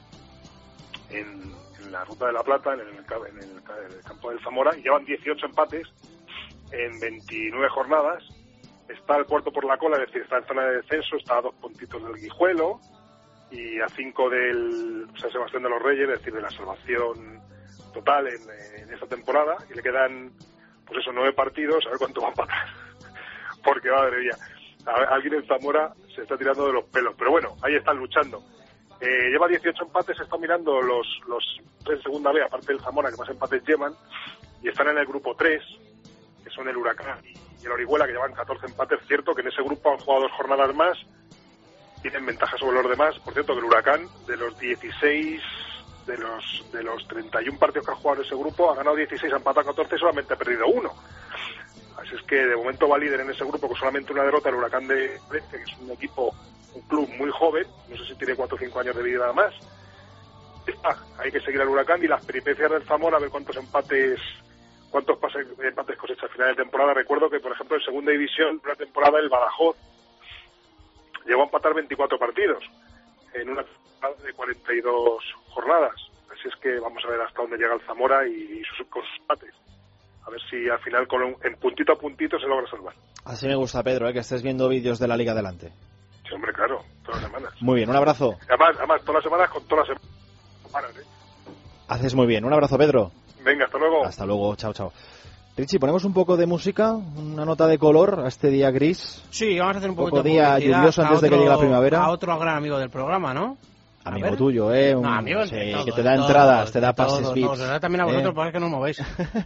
en, en la Ruta de la Plata, en el, en, el, en el campo del Zamora, y llevan dieciocho empates en veintinueve jornadas. Está el cuarto por la cola, es decir, está en zona de descenso, está a dos puntitos del Guijuelo y a cinco del San Sebastián de los Reyes, es decir, de la salvación total en, en esta temporada, y le quedan, pues eso, nueve partidos, a ver cuánto va a empatar. Porque, madre mía, a, alguien en Zamora se está tirando de los pelos. Pero bueno, ahí están luchando. Eh, lleva dieciocho empates, está mirando los, los tres en segunda B, aparte del Zamora, que más empates llevan, y están en el grupo tres, que son el Huracán y el Orihuela, que llevan catorce empates. Cierto que en ese grupo han jugado dos jornadas más, tienen ventaja sobre los demás. Por cierto, que el Huracán, de los dieciséis, de los de los treinta y uno partidos que ha jugado en ese grupo, ha ganado dieciséis, ha empatado catorce y solamente ha perdido uno. Así es que de momento va líder en ese grupo con solamente una derrota, el Huracán de Breste, que es un equipo, un club muy joven, no sé si tiene cuatro o cinco años de vida nada más. Está, hay que seguir al Huracán y las peripecias del Zamora, a ver cuántos empates cuántos pases, empates cosecha al final de temporada. Recuerdo que, por ejemplo, en segunda división, una temporada el Badajoz llegó a empatar veinticuatro partidos en una temporada de cuarenta y dos jornadas. Así es que vamos a ver hasta dónde llega el Zamora y sus, con sus empates. A ver si al final, con un, en puntito a puntito, se logra salvar.
Así me gusta, Pedro, ¿eh? Que estés viendo vídeos de la Liga adelante.
Sí, hombre, claro, todas las semanas.
Muy bien, un abrazo.
Además, además todas las semanas con todas las semanas. ¿eh?
Haces muy bien, un abrazo, Pedro.
Venga, hasta luego.
Hasta luego, chao, chao. Richie, ¿ponemos un poco de música? ¿Una nota de color a este día gris?
Sí, vamos a hacer un
poco
poquito de
día lluvioso antes
otro,
de que llegue la primavera.
A otro gran amigo del programa, ¿no? A
Amigo
ver.
tuyo, ¿eh? Un,
No, amigo
sí,
de todo,
que te da
de
entradas,
todo,
te da
de
pases
todo,
V I Ps.
no, os da también a vosotros,
¿eh?
porque que no os movéis.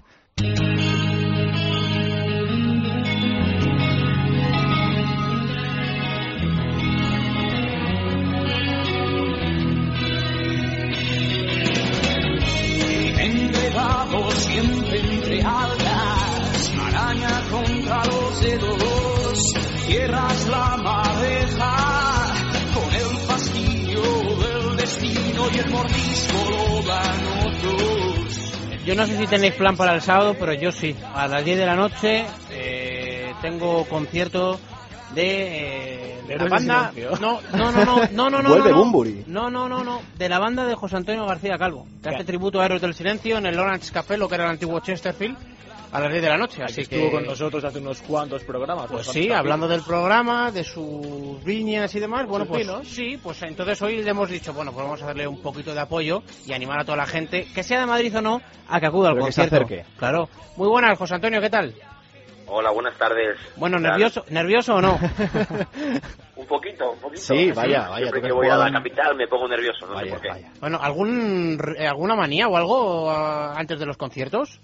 Enredado siempre entre algas, araña contra los dedos, cierras la madeja con el fastidio del destino y el mordisco lo dan otros.
Yo no sé si tenéis plan para el sábado, pero yo sí. A las diez de la noche eh, tengo concierto de... Eh, de la banda, no, no, no, no, no, no, no,
Vuelve
no,
Bunbury.
no, no, no, no, de la banda de José Antonio García Calvo, que hace tributo a Héroes del Silencio en el Orange Café, lo que era el antiguo Chesterfield, a las diez de la noche. Así
Aquí
que
estuvo con nosotros hace unos cuantos programas.
pues sí, hablando del programa, de sus viñas y demás, bueno,
Sus
pues
vinos.
sí, pues entonces hoy le hemos dicho, bueno, pues vamos a darle un poquito de apoyo y animar a toda la gente, que sea de Madrid o no, a que acuda al
Pero que se
concierto.
acerque.
Claro. Muy buenas, José Antonio, ¿qué tal?
Hola, buenas tardes.
Bueno,
¿Qué tal?
nervioso, nervioso o no?
Un poquito, un poquito.
Sí, vaya, vaya,
Siempre
tú que
que voy a
has
la
jugado en-
capital me pongo nervioso, no
Vaya,
sé por qué.
vaya.
Bueno, ¿algún eh, alguna manía o algo ah, antes de los conciertos?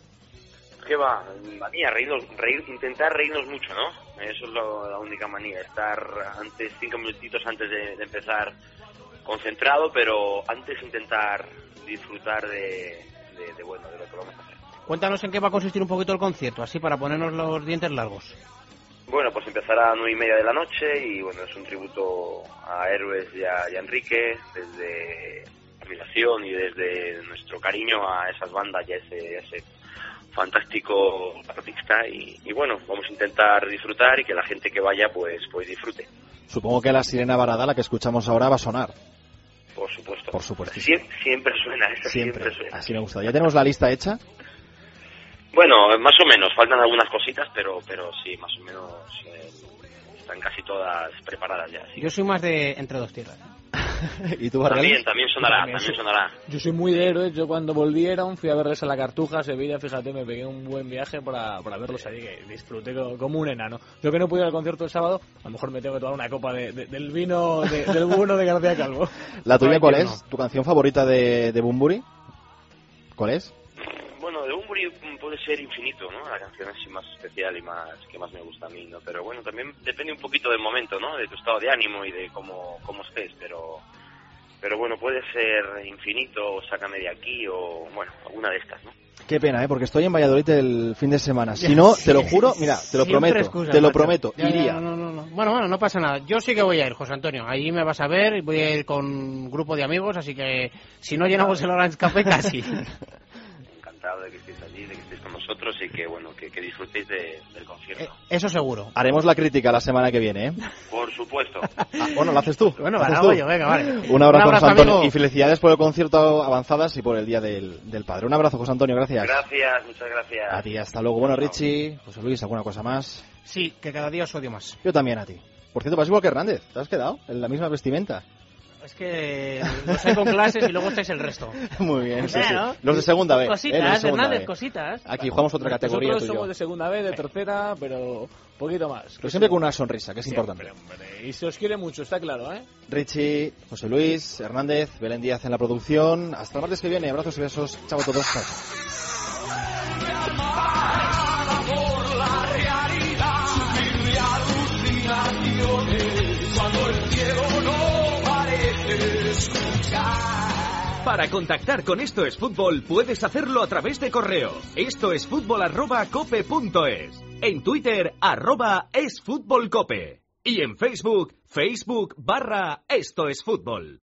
¿Qué va? Manía, reírnos, reír, intentar reírnos mucho, ¿no? Eso es lo- la única manía, estar antes, cinco minutitos antes de, de empezar concentrado, pero antes intentar disfrutar de, de, de, bueno, de lo que vamos a hacer.
Cuéntanos en qué va a consistir un poquito el concierto, así para ponernos los dientes largos.
Bueno, pues empezará a nueve y media de la noche y bueno, es un tributo a Héroes y a, y a Enrique, desde admiración y desde nuestro cariño a esas bandas y a ese, a ese fantástico artista y, y bueno, vamos a intentar disfrutar y que la gente que vaya pues pues disfrute,
Supongo que la sirena varada, la que escuchamos ahora, va a sonar.
por supuesto.
Por supuesto.
Siempre, siempre suena, esa siempre,
Siempre.
suena.
Así me gusta. ¿Ya tenemos la lista hecha?
Bueno, más o menos, faltan algunas cositas, pero pero sí, más o menos eh, están casi todas preparadas ya. Sí.
Yo soy más de entre dos tierras.
¿Y tú,
También, también sonará,
También,
también
sí.
sonará.
Yo soy muy de héroes. Yo cuando volvieron fui a verles a la Cartuja, Sevilla, fíjate, me pegué un buen viaje para, para verlos allí, que disfruté co- como un enano. Yo que no pude ir al concierto el sábado, a lo mejor me tengo que tomar una copa de, de- del vino de- del bueno de García Calvo.
¿La tuya cuál
Ay,
es? ¿Tu canción favorita de, de Bunbury? ¿Cuál es?
Bueno, de Bunbury puede ser Infinito, ¿no? La canción así más especial y más que más me gusta a mí, ¿no? Pero bueno, también depende un poquito del momento, ¿no? De tu estado de ánimo y de cómo, cómo estés, pero... Pero bueno, puede ser Infinito o Sácame de aquí o, bueno, alguna de estas, ¿no?
Qué pena, ¿eh? Porque estoy en Valladolid el fin de semana. Si no, te lo juro, mira, te lo
Siempre
prometo,
excusas,
te lo
macho.
prometo,
Ya, ya,
iría.
no, no, no. Bueno, bueno, no pasa nada. Yo sí que voy a ir, José Antonio. Ahí me vas a ver, voy a ir con un grupo de amigos, así que si no llenamos el Orange Café, casi.
Encantado de que estéis allí, de que estéis con nosotros y que, bueno, que, que disfrutéis de- del concierto.
Eso seguro.
Haremos la crítica la semana que viene, ¿eh?
Por supuesto.
Ah, bueno, lo haces tú.
Bueno,
¿Lo haces
la
tú?
hago yo, venga, vale.
Un abrazo,
Un abrazo,
José Antonio.
amigo.
Y felicidades por el concierto Avanzadas y por el Día del, del Padre. Un abrazo, José Antonio, gracias.
Gracias, muchas gracias.
A ti, hasta luego. Bueno, Richie, José Luis, ¿alguna cosa más?
Sí, que cada día os odio más.
Yo también a ti. Por cierto, vas igual que Hernández. ¿Te has quedado en la misma vestimenta?
Es que los hay con clases y luego estáis el resto.
Muy bien, sí, sí.
Claro.
Los de segunda B. ¿eh? Los de
Cositas,
segunda
Hernández,
B.
cositas.
Aquí jugamos otra categoría
Nosotros
tú y yo.
somos de segunda B, de tercera, pero poquito más.
Pero siempre con una sonrisa, que es
Siempre,
importante.
hombre. Y se os quiere mucho, está claro, ¿eh?
Richie, José Luis, Hernández, Belén Díaz en la producción. Hasta el martes que viene. Abrazos y besos. Chao a todos. Chao.
Por la realidad, sufrir alucinaciones cuando el cielo no parece escuchar.
Para contactar con Esto es Fútbol puedes hacerlo a través de correo. Esto es fútbol arroba cope punto es. En Twitter, arroba es fútbol cope. Y en Facebook, Facebook barra Esto es Fútbol.